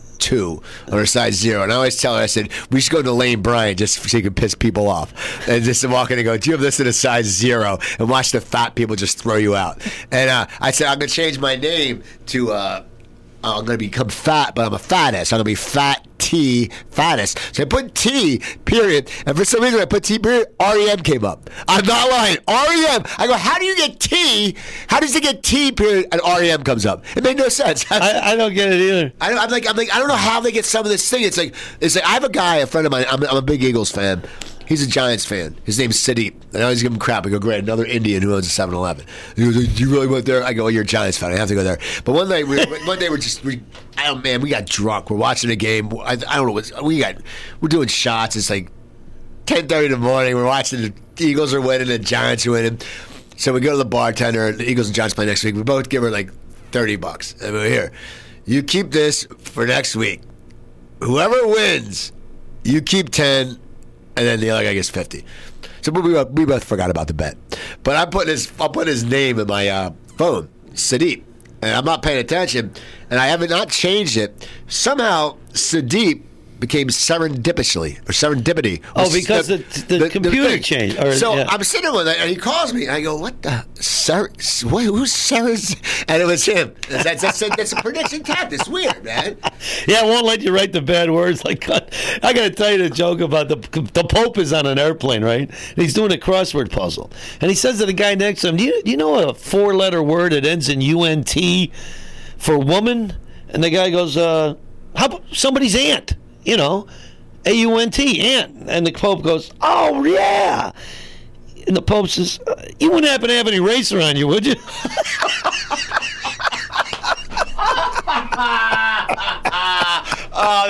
two or a size zero. And I always tell her, I said, we should go to Lane Bryant just so you can piss people off. And just walk in and go, do you have this in a size zero? And watch the fat people just throw you out. And uh, I said, I'm going to change my name to, uh, I'm going to become fat, but I'm a fattest. I'm going to be Fat T Fattest. So I put T, period. And for some reason I put T, period. R E M came up. I'm not lying. R E M. I go, how do you get T? How does it get T, period, and R E M comes up? It made no sense. I, I don't get it either. I, I'm like, I'm like, I don't know how they get some of this thing. It's like, it's like I have a guy, a friend of mine. I'm, I'm a big Eagles fan. He's a Giants fan. His name's Siddhi. And I always give him crap. I go, great, another Indian who owns a seven eleven. He goes, do you really went there? I go, well, you're a Giants fan. I have to go there. But one night, we, one day we're just, we, I don't, man, we got drunk. We're watching a game. I, I don't know what, we got, we're doing shots. It's like ten thirty in the morning. We're watching the Eagles are winning, the Giants are winning. So we go to the bartender. The Eagles and Giants play next week. We both give her like thirty bucks. And we're here. You keep this for next week. Whoever wins, you keep ten. And then the other guy gets fifty. So we both, we both forgot about the bet. But I'm putting his I'm putting his name in my uh, phone, Sadiq, and I'm not paying attention, and I haven't not changed it. Somehow Sadiq became serendipitously or serendipity. Or Oh, because the, the, the computer thing. changed. Or, so yeah. I'm sitting with it, and he calls me, and I go, "What the Sarah? What, who's Sarah's?" And it was him. That's, that's, a, that's a prediction tactic. It's weird, man. Yeah, it won't let you write the bad words. Like, I got to tell you the joke about the the Pope is on an airplane, right? And he's doing a crossword puzzle, and he says to the guy next to him, "Do you, do you know a four-letter word that ends in U N T for woman?" And the guy goes, "Uh, how about somebody's aunt?" You know, A U N T, aunt. And the Pope goes, "Oh, yeah." And the Pope says, uh, "You wouldn't happen to have any racer on you, would you?"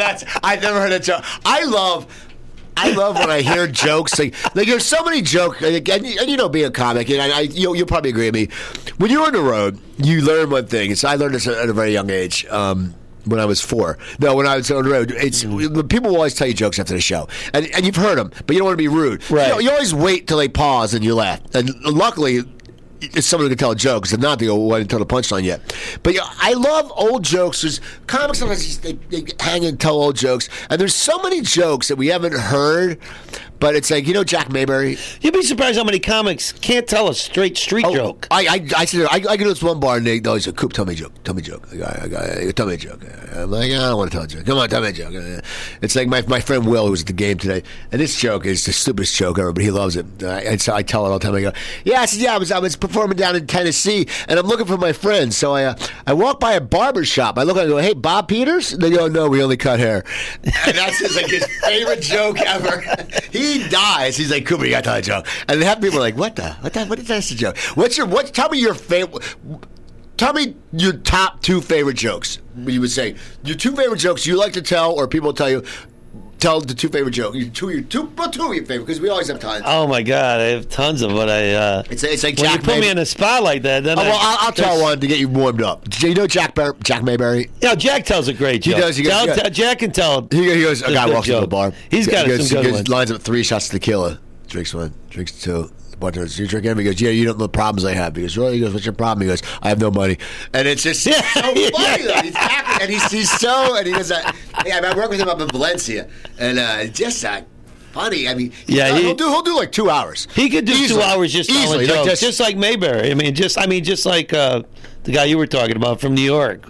That's, I've never heard a joke. I love. I love when I hear jokes. Like, like there's so many jokes, and, and you know, being a comic, and I, I, you'll, you'll probably agree with me. When you're on the road, you learn one thing. It's, I learned this at a very young age. Um, when I was four, no, when I was on the road, it's people will always tell you jokes after the show, and and you've heard them, but you don't want to be rude. Right. You, know, you always wait till they pause and you laugh. And luckily, it's someone who can tell jokes, and not the old one tell the punchline yet. But you know, I love old jokes. There's comics sometimes just, they, they hang and tell old jokes, and there's so many jokes that we haven't heard. But it's like, you know, Jack Mayberry. You'd be surprised how many comics can't tell a straight street oh, joke. I I I, said, I, I go to this one bar and they always say, "Coop, tell me a joke. Tell me a joke. I got, I got, tell me a joke." I'm like, I don't want to tell a joke. Come on, tell me a joke. It's like my my friend Will, who was at the game today, and this joke is the stupidest joke ever, but he loves it. Uh, and so I tell it all the time. I go, "Yeah, I said, yeah, I was I was performing down in Tennessee, and I'm looking for my friends. So I uh, I walk by a barber shop. I look and I go, hey, Bob Peters? And they go, no, we only cut hair." And that's his, like his favorite joke ever. He dies. He's like, Cooper, you got to tell a joke. And half people are like, what the? What the? What is that a joke? What's your, what, tell me your favorite, tell me your top two favorite jokes. You would say, your two favorite jokes you like to tell, or people tell you, tell the two favorite jokes. Two, your two, well, two of your favorite, because we always have tons. Oh my God, I have tons of what I. Uh, it's, it's like when Jack you put May- me in a spot like that, then oh, well, I, I'll, I'll tell one to get you warmed up. Do you know Jack Bar- Jack Mayberry? Yeah, Jack tells a great joke. He does. He goes, tell, yeah. tell, Jack can tell. He, he goes. A guy good walks into the joke. bar. He's got he goes, some good he goes, ones. lines up three shots of tequila. Drinks one. Drinks two. Bartender, you drink him? He goes, yeah, you don't know the problems I have. He goes, really? He goes, what's your problem? He goes, I have no money. And it's just so funny. Though. He's acting, and he's, he's so, and he does that. Yeah, I work with him up in Valencia, and uh, just uh, funny. I mean, yeah, he, he, he'll do he'll do like two hours. He could do easily, two hours just telling easily, jokes, like just, just like Mayberry. I mean, just I mean, just like uh, the guy you were talking about from New York.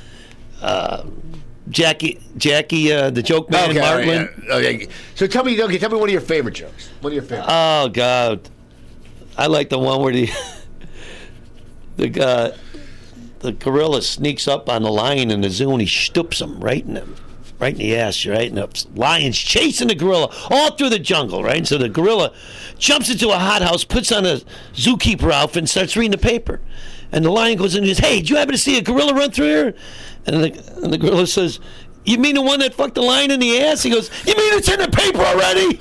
Uh, Jackie, Jackie, uh, the joke man, okay, Martlin. Right, yeah. Okay, so tell me, okay, tell me one of your favorite jokes. One of your favorite. Oh God, I like the one where the the guy, the gorilla sneaks up on the lion in the zoo and he stoops him right in the right in the ass, right? And the lion's chasing the gorilla all through the jungle, right? And so the gorilla jumps into a hothouse, puts on a zookeeper outfit, and starts reading the paper. And the lion goes in and says, "Hey, did you happen to see a gorilla run through here?" And the, and the gorilla says, "You mean the one that fucked the lion in the ass?" He goes, "You mean it's in the paper already?"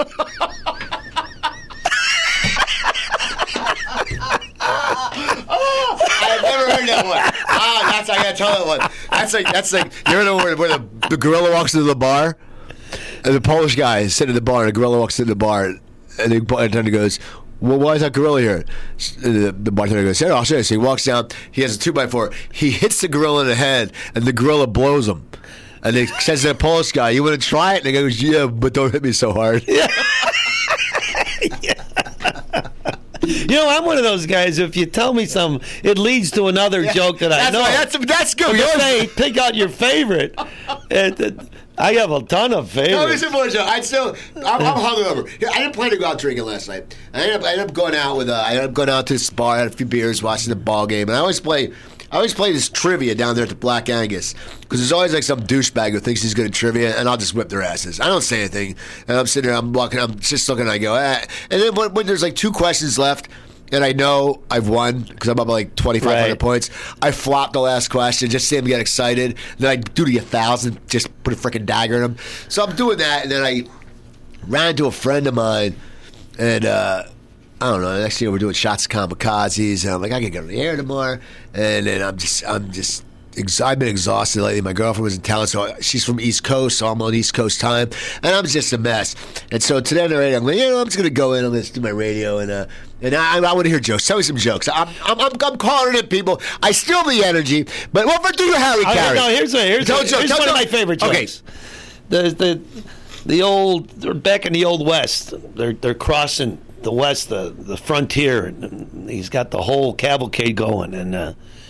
Oh, I've never heard that one. Ah, that's I gotta tell that one. That's like that's like you ever know where, where the, the gorilla walks into the bar, and the Polish guy is sitting in the bar, and the gorilla walks into the bar, and the bartender goes, "Well, why is that gorilla here?" And the, the bartender goes, "Yeah, I'll show you." So he walks down. He has a two by four. He hits the gorilla in the head, and the gorilla blows him. And he says to the Polish guy, "You want to try it?" And he goes, "Yeah, but don't hit me so hard." Yeah. Yeah. You know, I'm one of those guys. If you tell me something, it leads to another yeah, joke that I know. Right, that's that's good. You say, pick out your favorite. And, uh, I have a ton of favorites. Tell me some more joke. I still, I'm, I'm hungover. I didn't plan to go out drinking last night. I ended up, I ended up going out with. Uh, I ended up going out to this bar, had a few beers, watching the ball game, and I always play. I always play this trivia down there at the Black Angus because there's always like some douchebag who thinks he's good at trivia, and I'll just whip their asses. I don't say anything, and I'm sitting there, I'm walking, I'm just looking, and I go, eh. And then when, when there's like two questions left, and I know I've won because I'm up by like twenty-five hundred right. points, I flop the last question, just see him get excited. Then I do the a thousand, just put a freaking dagger in him. So I'm doing that, and then I ran into a friend of mine, and uh, I don't know. Next year we're doing shots of kamikazes, and I'm like, I can get on the air tomorrow, and then I'm just, I'm just. Ex- I've been exhausted lately. My girlfriend was in town, so she's from East Coast, so I'm on East Coast time, and I'm just a mess. And so today on the radio, I'm like, you know, I'm just gonna go in, I'm gonna do my radio, and uh, and I, I want to hear jokes. Tell me some jokes. I'm, I'm, I'm, I'm calling it, people. I still have the energy, but what do your Harry okay, Carey? No, here's a, here's, tell a, joke, here's tell one joke. of my favorite jokes. Okay, the the the old they're back in the old West. They're they're crossing the West, the the frontier, and he's got the whole cavalcade going, and. Uh,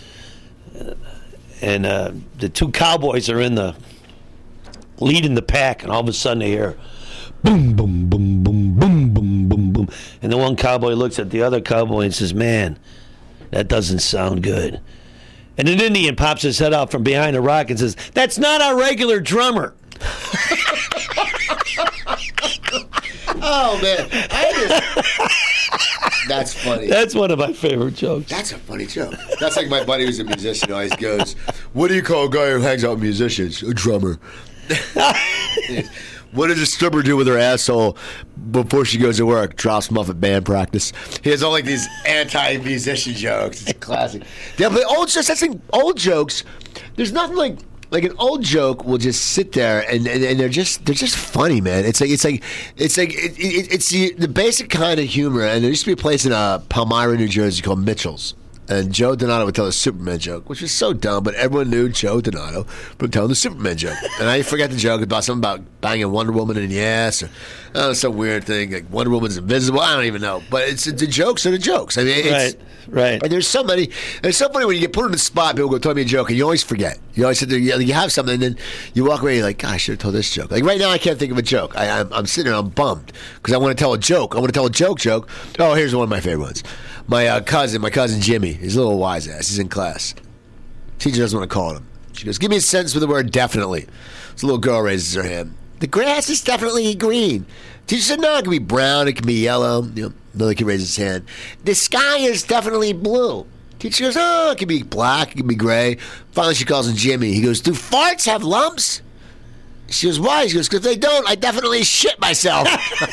And uh, the two cowboys are in the leading the pack, and all of a sudden they hear boom, boom, boom, boom, boom, boom, boom, boom. And the one cowboy looks at the other cowboy and says, "Man, that doesn't sound good." And an Indian pops his head out from behind a rock and says, "That's not our regular drummer." Oh man, I just, that's funny. That's one of my favorite jokes. That's a funny joke. That's like my buddy who's a musician always goes, "What do you call a guy who hangs out with musicians? A drummer." What does a stripper do with her asshole before she goes to work? Drops them off at band practice. He has all like these anti-musician jokes. It's classic. Yeah, but old jokes. That's like old jokes. There's nothing like like an old joke will just sit there and, and, and they're just they're just funny, man. It's like it's like it's like it, it, it's the, the basic kind of humor. And there used to be a place in uh, Palmyra, New Jersey called Mitchell's. And Joe Donato would tell a Superman joke, which was so dumb, but everyone knew Joe Donato from telling the Superman joke. And I forget the joke about something about banging Wonder Woman in the ass, or oh, some weird thing like Wonder Woman's invisible. I don't even know, but it's the jokes are the jokes. I mean, it's, right, right. And there's so many. It's so funny when you get put on the spot. People go, "Tell me a joke," and you always forget. You always sit there. You, you have something, and then you walk away. You're like, "God, I should have told this joke." Like right now, I can't think of a joke. I, I'm, I'm sitting there. I'm bummed because I want to tell a joke. I want to tell a joke. Joke. Oh, here's one of my favorite ones. My uh, cousin, my cousin Jimmy, he's a little wise ass. He's in class. Teacher doesn't want to call him. She goes, "Give me a sentence with the word definitely." This little girl raises her hand. "The grass is definitely green." Teacher said, "No, it can be brown, it can be yellow." You know, another kid raises his hand. "The sky is definitely blue." Teacher goes, "Oh, it can be black, it can be gray." Finally, she calls him Jimmy. He goes, "Do farts have lumps?" She goes, "Why?" She goes, "Because if they don't, I definitely shit myself."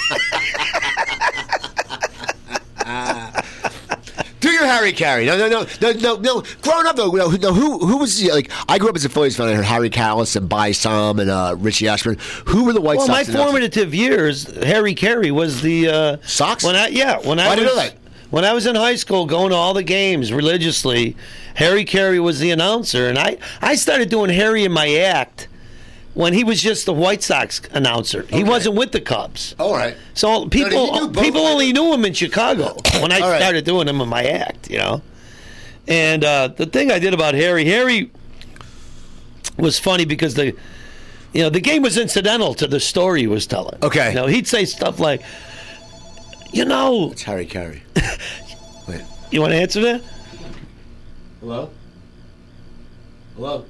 Do your Harry Carey. No, no, no, no, no, no. Growing up, though, no, no, who who was, like, I grew up as a Phillies fan. I heard Harry Callis and By Sam and uh, Richie Ashburn. Who were the White well, Sox? Well, my formative years, Harry Carey was the... Uh, Sox? When I, yeah. When I, I was, didn't know that. When I was in high school, going to all the games religiously, Harry Carey was the announcer. And I, I started doing Harry in my act when he was just the White Sox announcer. Okay. He wasn't with the Cubs. All right. So people no, people only knew him in Chicago when I right. started doing him in my act, you know. And uh, the thing I did about Harry, Harry was funny because the, you know, the game was incidental to the story he was telling. Okay. You know, he'd say stuff like, you know. It's Harry Carey. Wait. You want to answer that? Hello? Hello?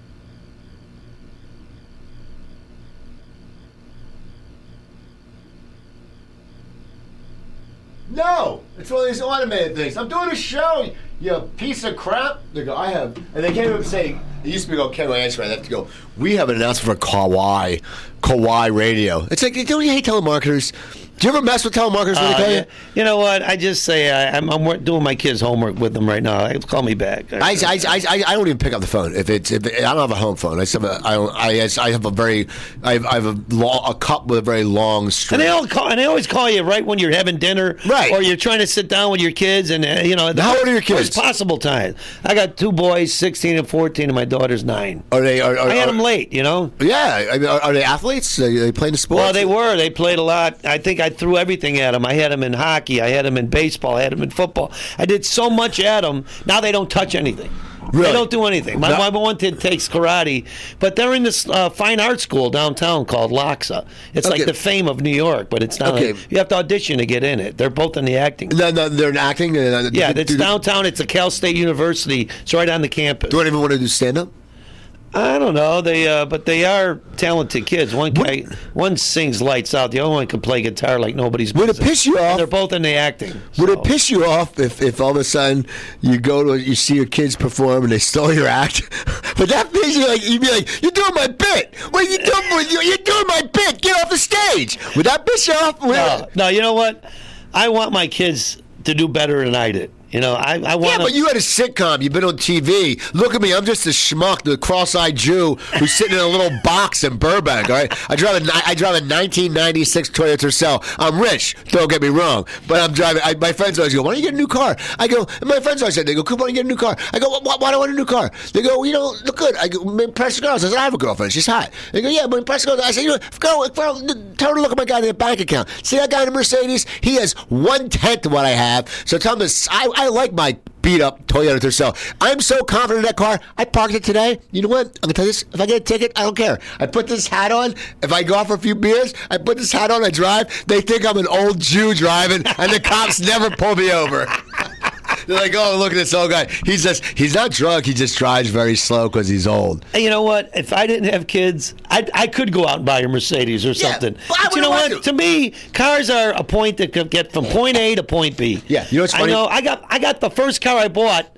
No, it's one of these automated things. I'm doing a show, you piece of crap. They go, I have, and they can't even say. It used to be go, Ken will answer. I have to go. We have an announcement for Kauai, Kauai Radio. It's like, don't you hate telemarketers? Do you ever mess with telemarketers when Uh, they call yeah. you? You know what? I just say I, I'm, I'm wor- doing my kids' homework with them right now. Call me back. I, I, I, I, I don't even pick up the phone if it's if it, I don't have a home phone. I just have a, I, don't, I, I have a very I have, I have a, long, a cup with a very long string. And they all call, and they always call you right when you're having dinner, right? Or you're trying to sit down with your kids, and uh, you know. How old are your kids? First possible time. I got two boys, sixteen and fourteen, and my daughter's nine. Are they? Are, are, I had are, them late, you know. Yeah, I mean, are, are they athletes? Are they playing the sport? Well, they were. They played a lot. I think I threw everything at them. I had them in hockey. I had them in baseball. I had them in football. I did so much at them. Now they don't touch anything. Really? They don't do anything. My, No. my one kid takes karate, but they're in this uh, fine art school downtown called Loxa. It's Okay. like the Fame of New York, but it's not. Okay. Like, you have to audition to get in it. They're both in the acting. No, no, they're in acting. Uh, Yeah, do, it's do, downtown. It's a Cal State University. It's right on the campus. Do anyone want to do stand up? I don't know. They, uh, but they are talented kids. One guy, one sings lights out. The other one can play guitar like nobody's Would it business. piss you And off? they're both in the acting. Would so. it piss you off if, if all of a sudden you go to you see your kids perform and they stole your act? But that piss you like you'd be like, "You're doing my bit. What are you doing? You're, you're doing my bit. Get off the stage." Would that piss you off? No, no, you know what? I want my kids to do better than I did. You know, I, I want. Yeah, but you had a sitcom. You've been on T V. Look at me. I'm just a schmuck, the cross-eyed Jew who's sitting in a little box in Burbank. All right, I drive a ni- I drive a nineteen ninety-six Toyota Tercel. I'm rich. Don't get me wrong, but I'm driving. I, my friends always go, "Why don't you get a new car?" I go, and my friends always say, "They go, Coop, why don't you get a new car?" I go, "Why, why do I want a new car?" They go, "You know, look good." I go, "Impress the girls." I said, "I have a girlfriend. She's hot." They go, "Yeah, but impress the girls." I said, "You know, girl, girl, tell her to look at my guy in the bank account. See that guy in the Mercedes? He has one tenth of what I have. So tell him this. I, I like my beat up Toyota Tercel. I'm so confident in that car. I parked it today. You know what? I'm gonna tell you this. If I get a ticket, I don't care. I put this hat on. If I go out for a few beers, I put this hat on. I drive. They think I'm an old Jew driving, and the cops never pull me over. They're like, "Oh, look at this old guy. He's just, he's not drunk. He just drives very slow because he's old." And you know what? If I didn't have kids, I I could go out and buy a Mercedes or Yeah, something. but I But you know wouldn't what? want To. to. me, cars are a point that could get from point A to point B. Yeah, you know what's funny? I know. I got I got the first car I bought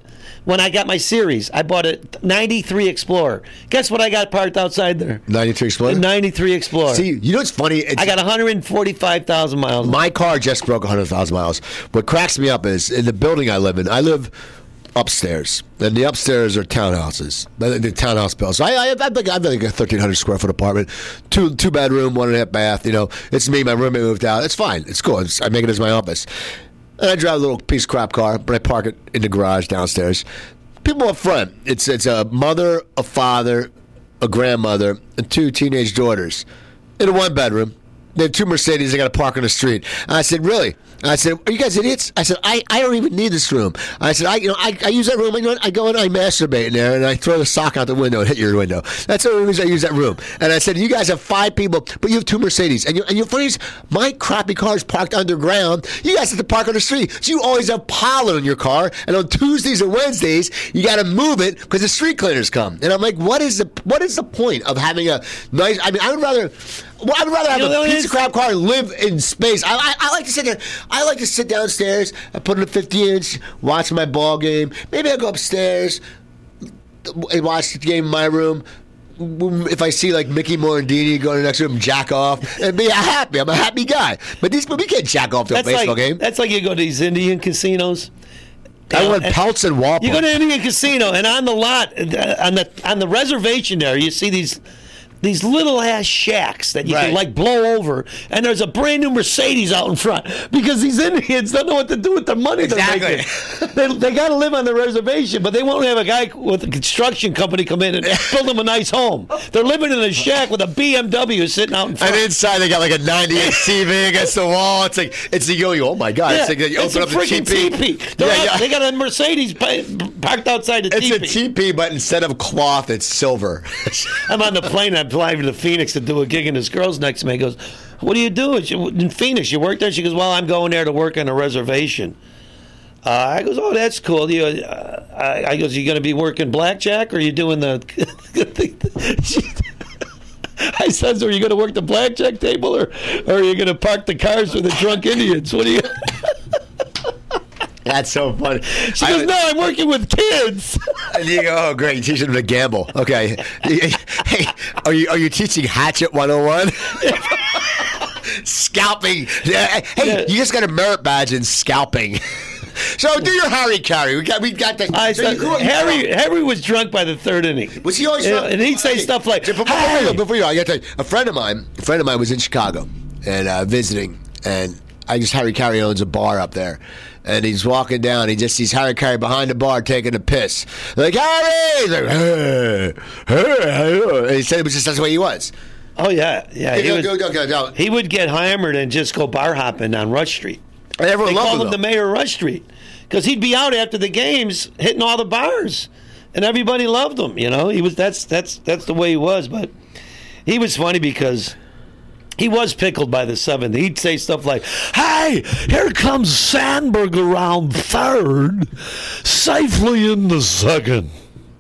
when I got my Series. I bought a ninety-three Explorer. Guess what I got parked outside there? ninety-three Explorer? A ninety-three Explorer. See, you know what's funny? It's, I got one hundred forty-five thousand miles. My car just broke one hundred thousand miles. What cracks me up is, in the building I live in, I live upstairs, and the upstairs are townhouses. The, the townhouse built. So I, I, I've like, I've like a thirteen hundred square foot apartment, two two bedroom, one and a half bath. You know, it's me. My roommate moved out. It's fine. It's cool. It's, I make it as my office. And I drive a little piece of crap car, but I park it in the garage downstairs. People up front, it's it's a mother, a father, a grandmother, and two teenage daughters in a one bedroom. They have two Mercedes. They got to park on the street. And I said, really? And I said, are you guys idiots? I said, I, I don't even need this room. I said, I you know I, I use that room. I, you know, I go and I masturbate in there, and I throw the sock out the window and hit your window. That's the only reason I use that room. And I said, you guys have five people, but you have two Mercedes. And, you, and you're funny is, my crappy car is parked underground. You guys have to park on the street. So you always have pollen in your car. And on Tuesdays and Wednesdays, you got to move it because the street cleaners come. And I'm like, what is the what is the point of having a nice? I mean, I would rather. Well, I'd rather have you know, a piece of crap car and live in space. I, I, I like to sit there. I like to sit downstairs. I put in a fifty inch, watch my ball game. Maybe I'll go upstairs and watch the game in my room. If I see like Mickey Morandini go to the next room, jack off, and be happy. I'm a happy guy. But these people, we can't jack off to a baseball like, game. That's like you go to these Indian casinos. I went Peltz and Walpole. You go to an Indian casino, and on the lot, on the on the reservation there, you see these. These little ass shacks that you right. can like blow over, and there's a brand new Mercedes out in front because these Indians don't know what to do with their money. Exactly. They're making. They they got to live on the reservation, but they won't have a guy with a construction company come in and build them a nice home. They're living in a shack with a B M W sitting out in front. And inside they got like a ninety inch T V against the wall. It's like it's the yo-yo. Oh my god! Yeah, it's like you it's open a up the freaking teepee. teepee. Yeah, out, yeah. They got a Mercedes parked outside the it's teepee. It's a teepee, but instead of cloth, it's silver. I'm on the plane. I'm flying to Phoenix to do a gig, and this girl's next to me. He goes, what are you doing? She, in Phoenix, you work there? She goes, well, I'm going there to work on a reservation. Uh, I goes, oh, that's cool. You, uh, I, I goes, you going to be working blackjack, or are you doing the... I says, are you going to work the blackjack table, or, or are you going to park the cars for the drunk Indians? What are you... That's so funny. She goes, no, I'm working with kids. And you go, oh, great, teaching them to gamble. Okay. Hey, are you are you teaching Hatchet one oh one? Scalping. Hey, Yeah. you just got a merit badge in scalping. So do your Harry Carey. We got we got the. I so said, you grew up- Harry Harry was drunk by the third inning. Was he always Yeah, drunk? and he'd say Hey, stuff like, before, before, hey. you go, before you go, I got to tell you, a friend of mine, a friend of mine was in Chicago and uh, visiting, and I just Harry Carey owns a bar up there. And he's walking down. He just sees Harry Carey behind the bar taking a piss. Like, Harry! He's like, hey, hey, hey. And he said it was just that's the way he was. Oh, yeah. yeah. He, Go, would, go, go, go, go. he would get hammered and just go bar hopping on Rush Street. And everyone They loved called him, him the though. mayor of Rush Street because he'd be out after the games hitting all the bars. And everybody loved him, you know. He was that's that's that's the way he was. But he was funny because... he was pickled by the seventh. He'd say stuff like, hey, here comes Sandberg around third, safely in the second.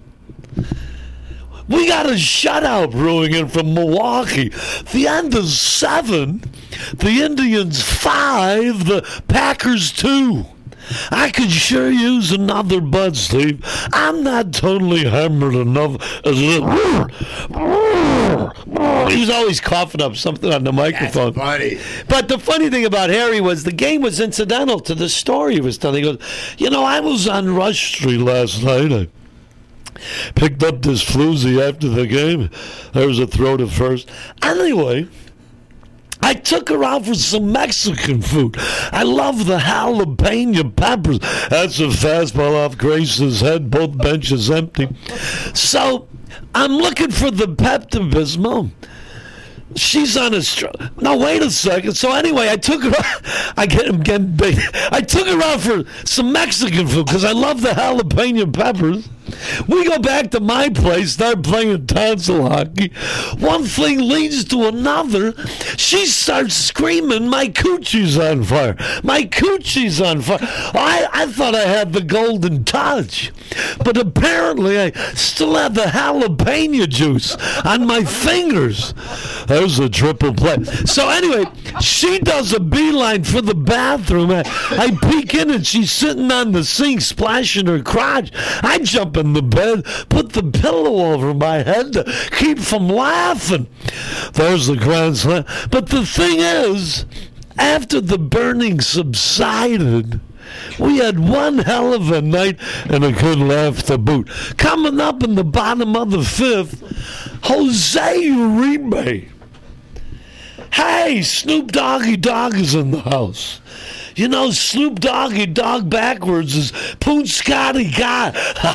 We got a shutout brewing in from Milwaukee. The end is seven. The Indians five. The Packers two. I could sure use another bud, Steve. I'm not totally hammered enough. As a... He was always coughing up something on the microphone. That's funny. But the funny thing about Harry was the game was incidental to the story he was telling. He goes, you know, I was on Rush Street last night. I picked up this floozy after the game. There was a throw to first. Anyway... I took her out for some Mexican food. I love the jalapeno peppers. That's a fastball off Grace's head. Both benches empty. So I'm looking for the Pepto-Bismol. She's on a str- no. Wait a second. So anyway, I took her. Out, I get him getting big. I took her out for some Mexican food because I love the jalapeno peppers. We go back to my place, start playing tonsil hockey. One thing leads to another. She starts screaming, my coochie's on fire. My coochie's on fire. I, I thought I had the golden touch. But apparently I still have the jalapeno juice on my fingers. There's a triple play. So anyway, she does a beeline for the bathroom. I, I peek in and she's sitting on the sink splashing her crotch. I jump in the bed, put the pillow over my head to keep from laughing. There's the grand slam. But the thing is, after the burning subsided, we had one hell of a night and a good laugh to boot. Coming up in the bottom of the fifth, Jose Uribe. Hey, Snoop Doggy Dogg is in the house. You know, Snoop Doggy Dogg backwards is Poon Scotty God.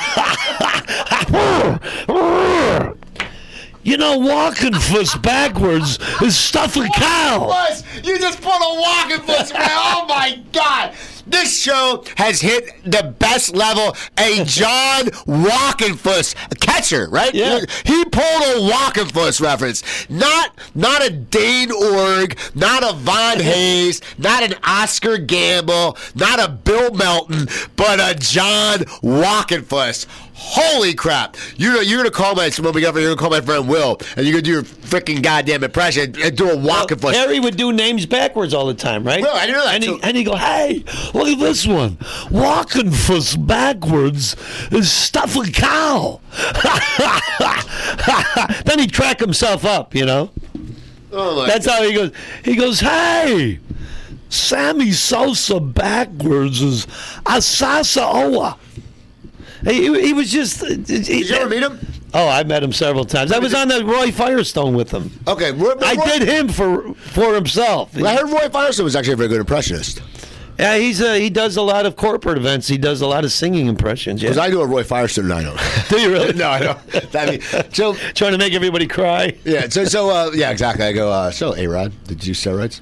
You know, walking fuss backwards is stuff a cow. You just put a walking fuss, man. Oh, my God. This show has hit the best level. A John Walkenfuss catcher, right? Yeah. He pulled a Walkenfuss reference. Not not a Dane Org, not a Von Hayes, not an Oscar Gamble, not a Bill Melton, but a John Walkenfuss. Holy crap! You know you're gonna call my when we got you're gonna call my friend Will, and you're gonna do your freaking goddamn impression and do a Walkenfuss. Well, Harry would do names backwards all the time, right? Well, I didn't know that. And, So- he, and he'd go, hey, look at this one. Walkenfuss backwards is stuff a cow. Then he'd crack himself up, you know? Oh my That's how he goes. He goes, hey, Sammy Sosa backwards is Asasa Owa. He, he was just. Did Did you ever meet him? Oh, I met him several times. I was on the Roy Firestone with him. Okay, Roy, I Roy, did him for for himself. I heard Roy Firestone was actually a very good impressionist. Yeah, he's a, he does a lot of corporate events. He does a lot of singing impressions. Yeah. Because I do a Roy Firestone, and I don't. Do you really? No, I don't. I mean, so Trying to make everybody cry. yeah, so so uh, yeah, exactly. I go. Uh, so, A-Rod, did you steroids?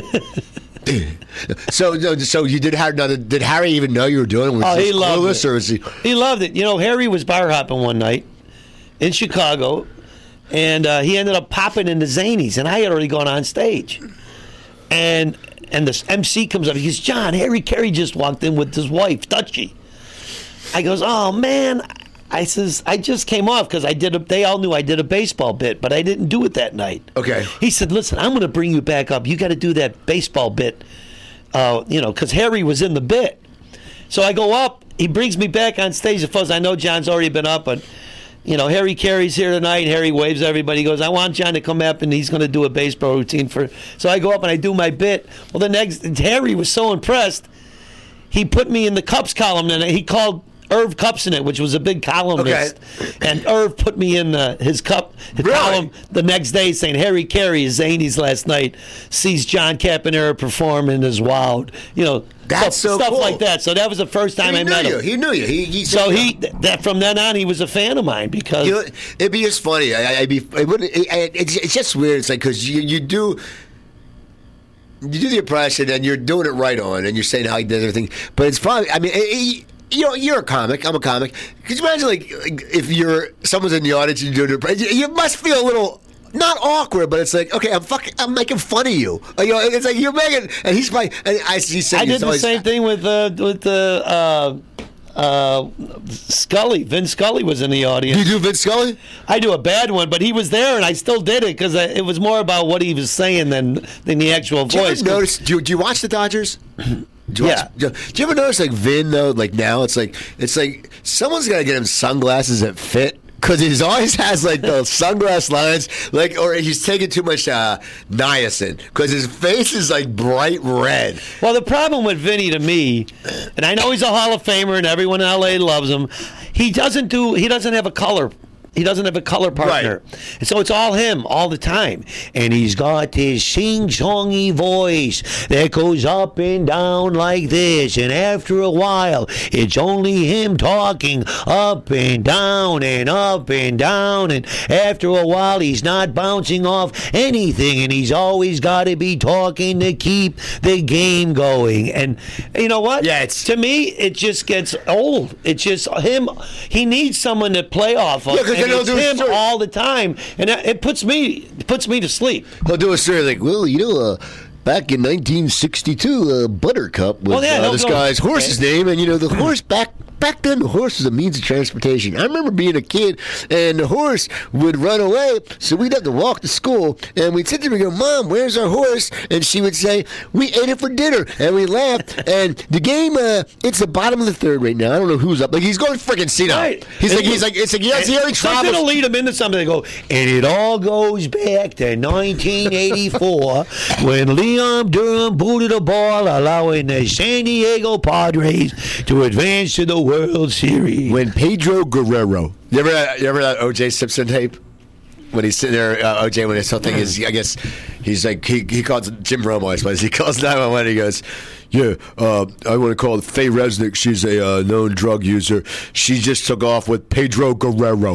so no, so you did Harry? Now, did Harry even know you were doing it? Was Oh, he this loved clueless, it. Or was he? He loved it. You know, Harry was bar hopping one night in Chicago, and uh, he ended up popping into Zanies, and I had already gone on stage. And and the M C comes up. He goes, John, Harry Carey just walked in with his wife, Dutchie. I goes, oh, man. I says, I just came off because I did. A, they all knew I did a baseball bit, but I didn't do it that night. Okay. He said, listen, I'm going to bring you back up. You got to do that baseball bit, uh, you know, because Harry was in the bit. So I go up. He brings me back on stage. At first, I know John's already been up, but, you know, Harry Carey's here tonight. Harry waves everybody. He goes, I want John to come up, and he's going to do a baseball routine for. So I go up and I do my bit. Well, the next, Harry was so impressed, he put me in the Cups column, and he called Irv Cups in it, which was a big columnist. Okay. And Irv put me in uh, his cup his really? column the next day saying, Harry Carey is Zanies last night, sees John Caponera perform and is wowed. You know, That's stuff, so stuff cool. like that. So that was the first time he I knew met you. him. He knew you. He, he So he that from then on he was a fan of mine because You know, it'd be just funny. I, I'd be. It wouldn't. It, it, it's, it's just weird. It's like because you you do. You do the impression and you're doing it right on, and you're saying how he does everything. But it's probably. I mean, it, it, you know, you're a comic. I'm a comic. Could you imagine, like, like if you're someone's in the audience and you're doing it, you, you must feel a little. Not awkward, but it's like, okay, I'm fucking, I'm making fun of you. You know, it's like you're making, and he's like, and I see. I did the same thing with uh, with the uh, uh, Scully. Vince Scully was in the audience. You do Vince Scully? I do a bad one, but he was there, and I still did it because it was more about what he was saying than than the actual Do you voice. ever notice? Do you, do you watch the Dodgers? Do you Yeah. Watch, do, do you ever notice like Vin though? Like now, it's like it's like someone's got to get him sunglasses that fit. Because he always has like the sunglass lines, like, or he's taking too much uh, niacin. Because his face is like bright red. Well, the problem with Vinny to me, and I know he's a Hall of Famer and everyone in L A loves him, he doesn't do. He doesn't have a color He doesn't have a color partner. Right. And so it's all him all the time. And he's got this sing-songy voice that goes up and down like this. And after a while, it's only him talking up and down and up and down. And after a while, he's not bouncing off anything. And he's always got to be talking to keep the game going. And you know what? Yeah, it's... To me, it just gets old. It's just him. He needs someone to play off of. Yeah, And it's him all the time, and it puts me it puts me to sleep. He'll do a story like, well, you know, uh, back in nineteen sixty-two, uh, Buttercup was well, yeah, uh, this go, guy's horse's okay. name, and you know, the horse back. Back then, the horse was a means of transportation. I remember being a kid, and the horse would run away, so we'd have to walk to school, and we'd sit there and go, Mom, where's our horse? And she would say, we ate it for dinner, and we laughed. And the game, uh, it's the bottom of the third right now. I don't know who's up. Like, he's going freaking senile. Right. He's and like, he's like, it's like, yes, he only something travels. will lead him into something. They go, and it all goes back to nineteen eighty-four when Leon Durham booted a ball, allowing the San Diego Padres to advance to the World Series. When Pedro Guerrero, you ever, you ever that O J Simpson tape? When he's sitting there, uh, O J, when his whole thing is, I guess, he's like, he, he calls Jim Romo, I suppose. He calls nine one one, he goes, yeah, uh, I want to call Faye Resnick. She's a uh, known drug user. She just took off with Pedro Guerrero.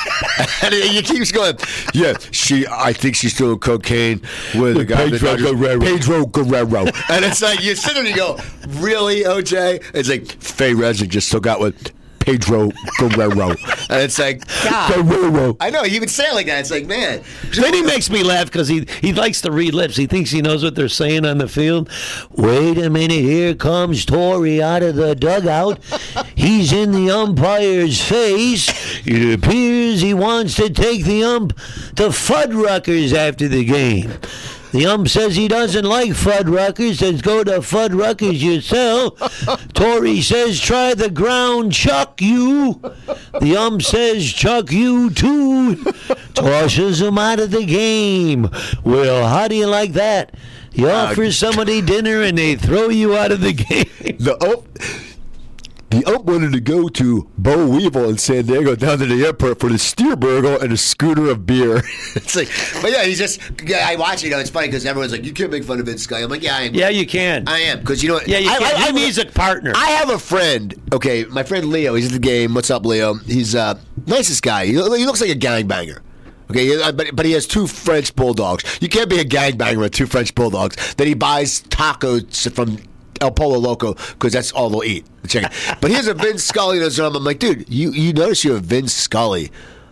And he, he keeps going, yeah, she. I think she's doing cocaine with a guy. Pedro Guerrero. Pedro Guerrero. And it's like, you sit there and you go, really, O J? It's like, Faye Resnick just took out with Pedro Guerrero. And it's like, God. Guerrero. I know, you would say it like that. It's like, man. Then he makes me laugh because he, he likes to read lips. He thinks he knows what they're saying on the field. Wait a minute, here comes Torrey out of the dugout. He's in the umpire's face. It appears he wants to take the ump to Fuddruckers after the game. The ump says he doesn't like Fuddruckers, says go to Fuddruckers yourself. Torrey says try the ground chuck you. The ump says chuck you too. Tosses him out of the game. Well, how do you like that? You offer somebody dinner and they throw you out of the game. The ump... The ump wanted to go to Bo Weevil in San Diego down to the airport for the Steerburgle and a schooner of beer. It's like, but yeah, he's just. Yeah, I watch it. You know, it's funny because everyone's like, "You can't make fun of Vince Scully." I'm like, "Yeah, I am." Yeah, you can. I am because you know. Yeah, you I, can. I, I, he needs a partner. I have a friend. Okay, my friend Leo. He's at the game. What's up, Leo? He's uh nicest guy. He, he looks like a gangbanger. Okay, but but he has two French bulldogs. You can't be a gangbanger with two French bulldogs. Then he buys tacos from El Polo Loco because that's all they'll eat. The chicken. But here's a Vince Scully in his arm. I'm like, dude, you, you notice you have Vince Scully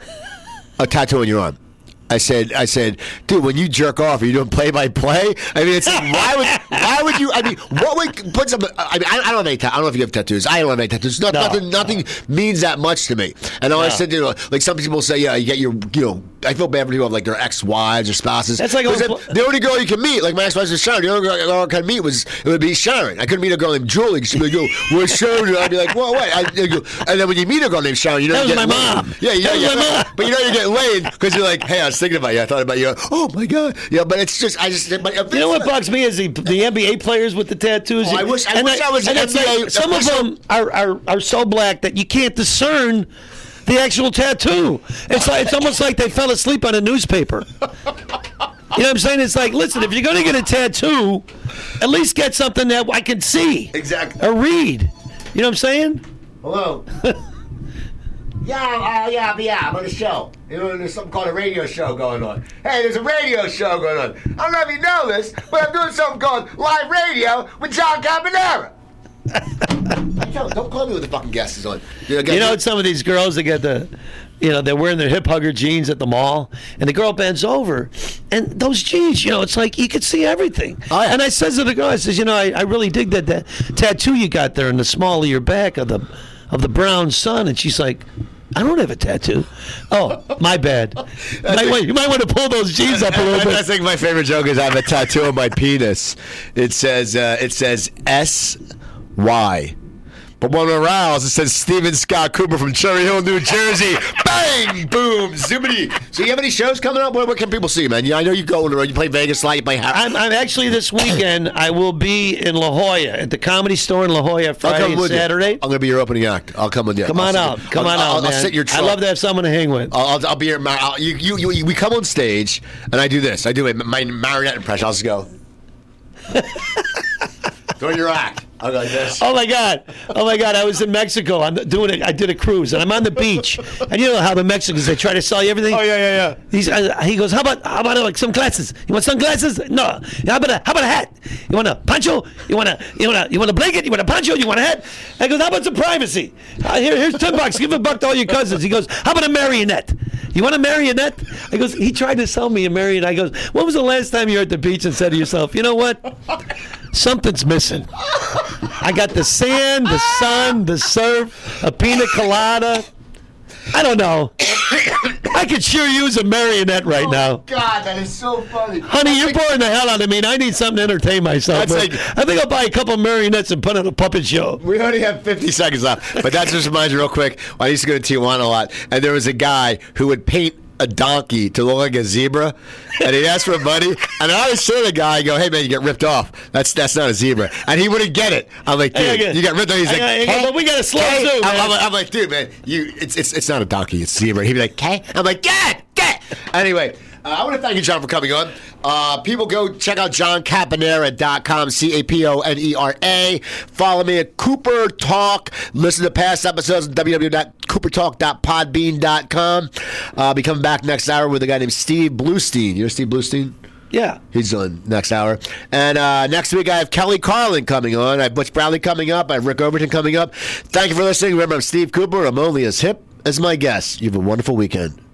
a tattoo on your arm. I said, I said, dude, when you jerk off, are you doing play by play? I mean, it's like, why would why would you? I mean, what would put some? I mean, I, I don't have any. Ta- I don't know if you have tattoos. I don't have any tattoos. Not, No, nothing. Nothing means that much to me. And I always No. said, you know, like some people say, yeah, you get your, you know, I feel bad for people who have like their ex-wives or spouses. That's like 'Cause a- the, the only girl you can meet, like my ex-wife was Sharon. The only girl I could meet was it would be Sharon. I couldn't meet a girl named Julie. She'd be like, "Yo, where's Sharon?" And I'd be like, "Well, wait." I, I go, and then when you meet a girl named Sharon, you know That you was get my laid. mom. Yeah, you know, That was you my know, mom. but you know you're getting laid because you're like, "Hey, I was thinking about you. I thought about you." Oh my god. Yeah, but it's just I just. But You know what bugs me is the, the N B A players with the tattoos. Oh, I wish- I And wish I was and an it's N B A like, some I of wish I- them are, are, are so black that you can't discern the actual tattoo. It's like it's almost like they fell asleep on a newspaper. You know what I'm saying? It's like, listen, if you're going to get a tattoo, at least get something that I can see. Exactly. Or read. You know what I'm saying? Hello. Yeah, uh, yeah, yeah, I'm on a show. You know, there's something called a radio show going on. Hey, there's a radio show going on. I don't know if you know this, but I'm doing something called live radio with John Caponera. Don't call me with the fucking guest is on. You know, You know, some of these girls that get the, you know, they're wearing their hip hugger jeans at the mall, and the girl bends over, and those jeans, you know, it's like you could see everything. Oh, yeah. And I says to the girl, I says, you know, I, I really dig that, that tattoo you got there in the small of your back of the of the brown sun, and she's like, I don't have a tattoo. Oh, my bad. You might, want, you might want to pull those jeans up a little bit. I think my favorite joke is I have a tattoo on my penis. It says uh, it says S Y. But when we're aroused, it says Steven Scott Cooper from Cherry Hill, New Jersey. Bang! Boom! Zoomity. So you have any shows coming up? Where, where can people see you, man? Yeah, I know you go on the road. You play Vegas Light. You play Har- I'm, I'm actually this weekend. I will be in La Jolla at the Comedy Store in La Jolla Friday and Saturday. You. I'm going to be your opening act. I'll come with you. Come I'll on out. You. Come I'll, on I'll, out, man. I'll sit in your truck. I love to have someone to hang with. I'll, I'll, I'll be your. I'll, you, you, you, we come on stage, and I do this. I do it. My marionette impression. I'll just go. During your act. I'll go like this. Oh my God! Oh my God! I was in Mexico. I'm doing it. I did a cruise, and I'm on the beach. And you know how the Mexicans, they try to sell you everything. Oh yeah, yeah, yeah. He's, uh, he goes, how about how about uh, like some glasses? You want sunglasses? No. How about a how about a hat? You want a poncho? You want a you want a you want a blanket? You want a poncho? You want a hat? I goes, how about some privacy? Uh, here, here's ten bucks. Give a buck to all your cousins. He goes, how about a marionette? You want a marionette? I goes, he tried to sell me a marionette. I goes, when was the last time you were at the beach and said to yourself, you know what? Something's missing. I got the sand, the sun, the surf, a pina colada. I don't know. I could sure use a marionette right oh now. God, that is so funny. Honey, you're boring the hell out of me, and I need something to entertain myself. Like, I think I'll buy a couple marionettes and put on a puppet show. We only have fifty seconds left, but that just reminds me real quick. I used to go to Tijuana a lot, and there was a guy who would paint a donkey to look like a zebra, and he asked for money, and I always say to the guy, I go, hey man, you get ripped off. That's that's not a zebra. And he wouldn't get it. I'm like, dude, Hey, you got ripped off. He's I like, got- I got- hey, but we got a slow hey. zoom, I'm, man. I'm, I'm like, dude, man, you, it's it's it's not a donkey, it's zebra. He'd be like, okay. I'm like, get, get. Anyway, uh, I want to thank you, John, for coming on. Uh, people go check out john caponera dot com, C A P O N E R A. Follow me at Cooper Talk. Listen to past episodes at w w w dot cooper talk dot podbean dot com. Uh, I'll be coming back next hour with a guy named Steve Bluestein. You know Steve Bluestein? Yeah. He's on next hour. And uh, next week I have Kelly Carlin coming on. I have Butch Bradley coming up. I have Rick Overton coming up. Thank you for listening. Remember, I'm Steve Cooper. I'm only as hip as my guest. You have a wonderful weekend.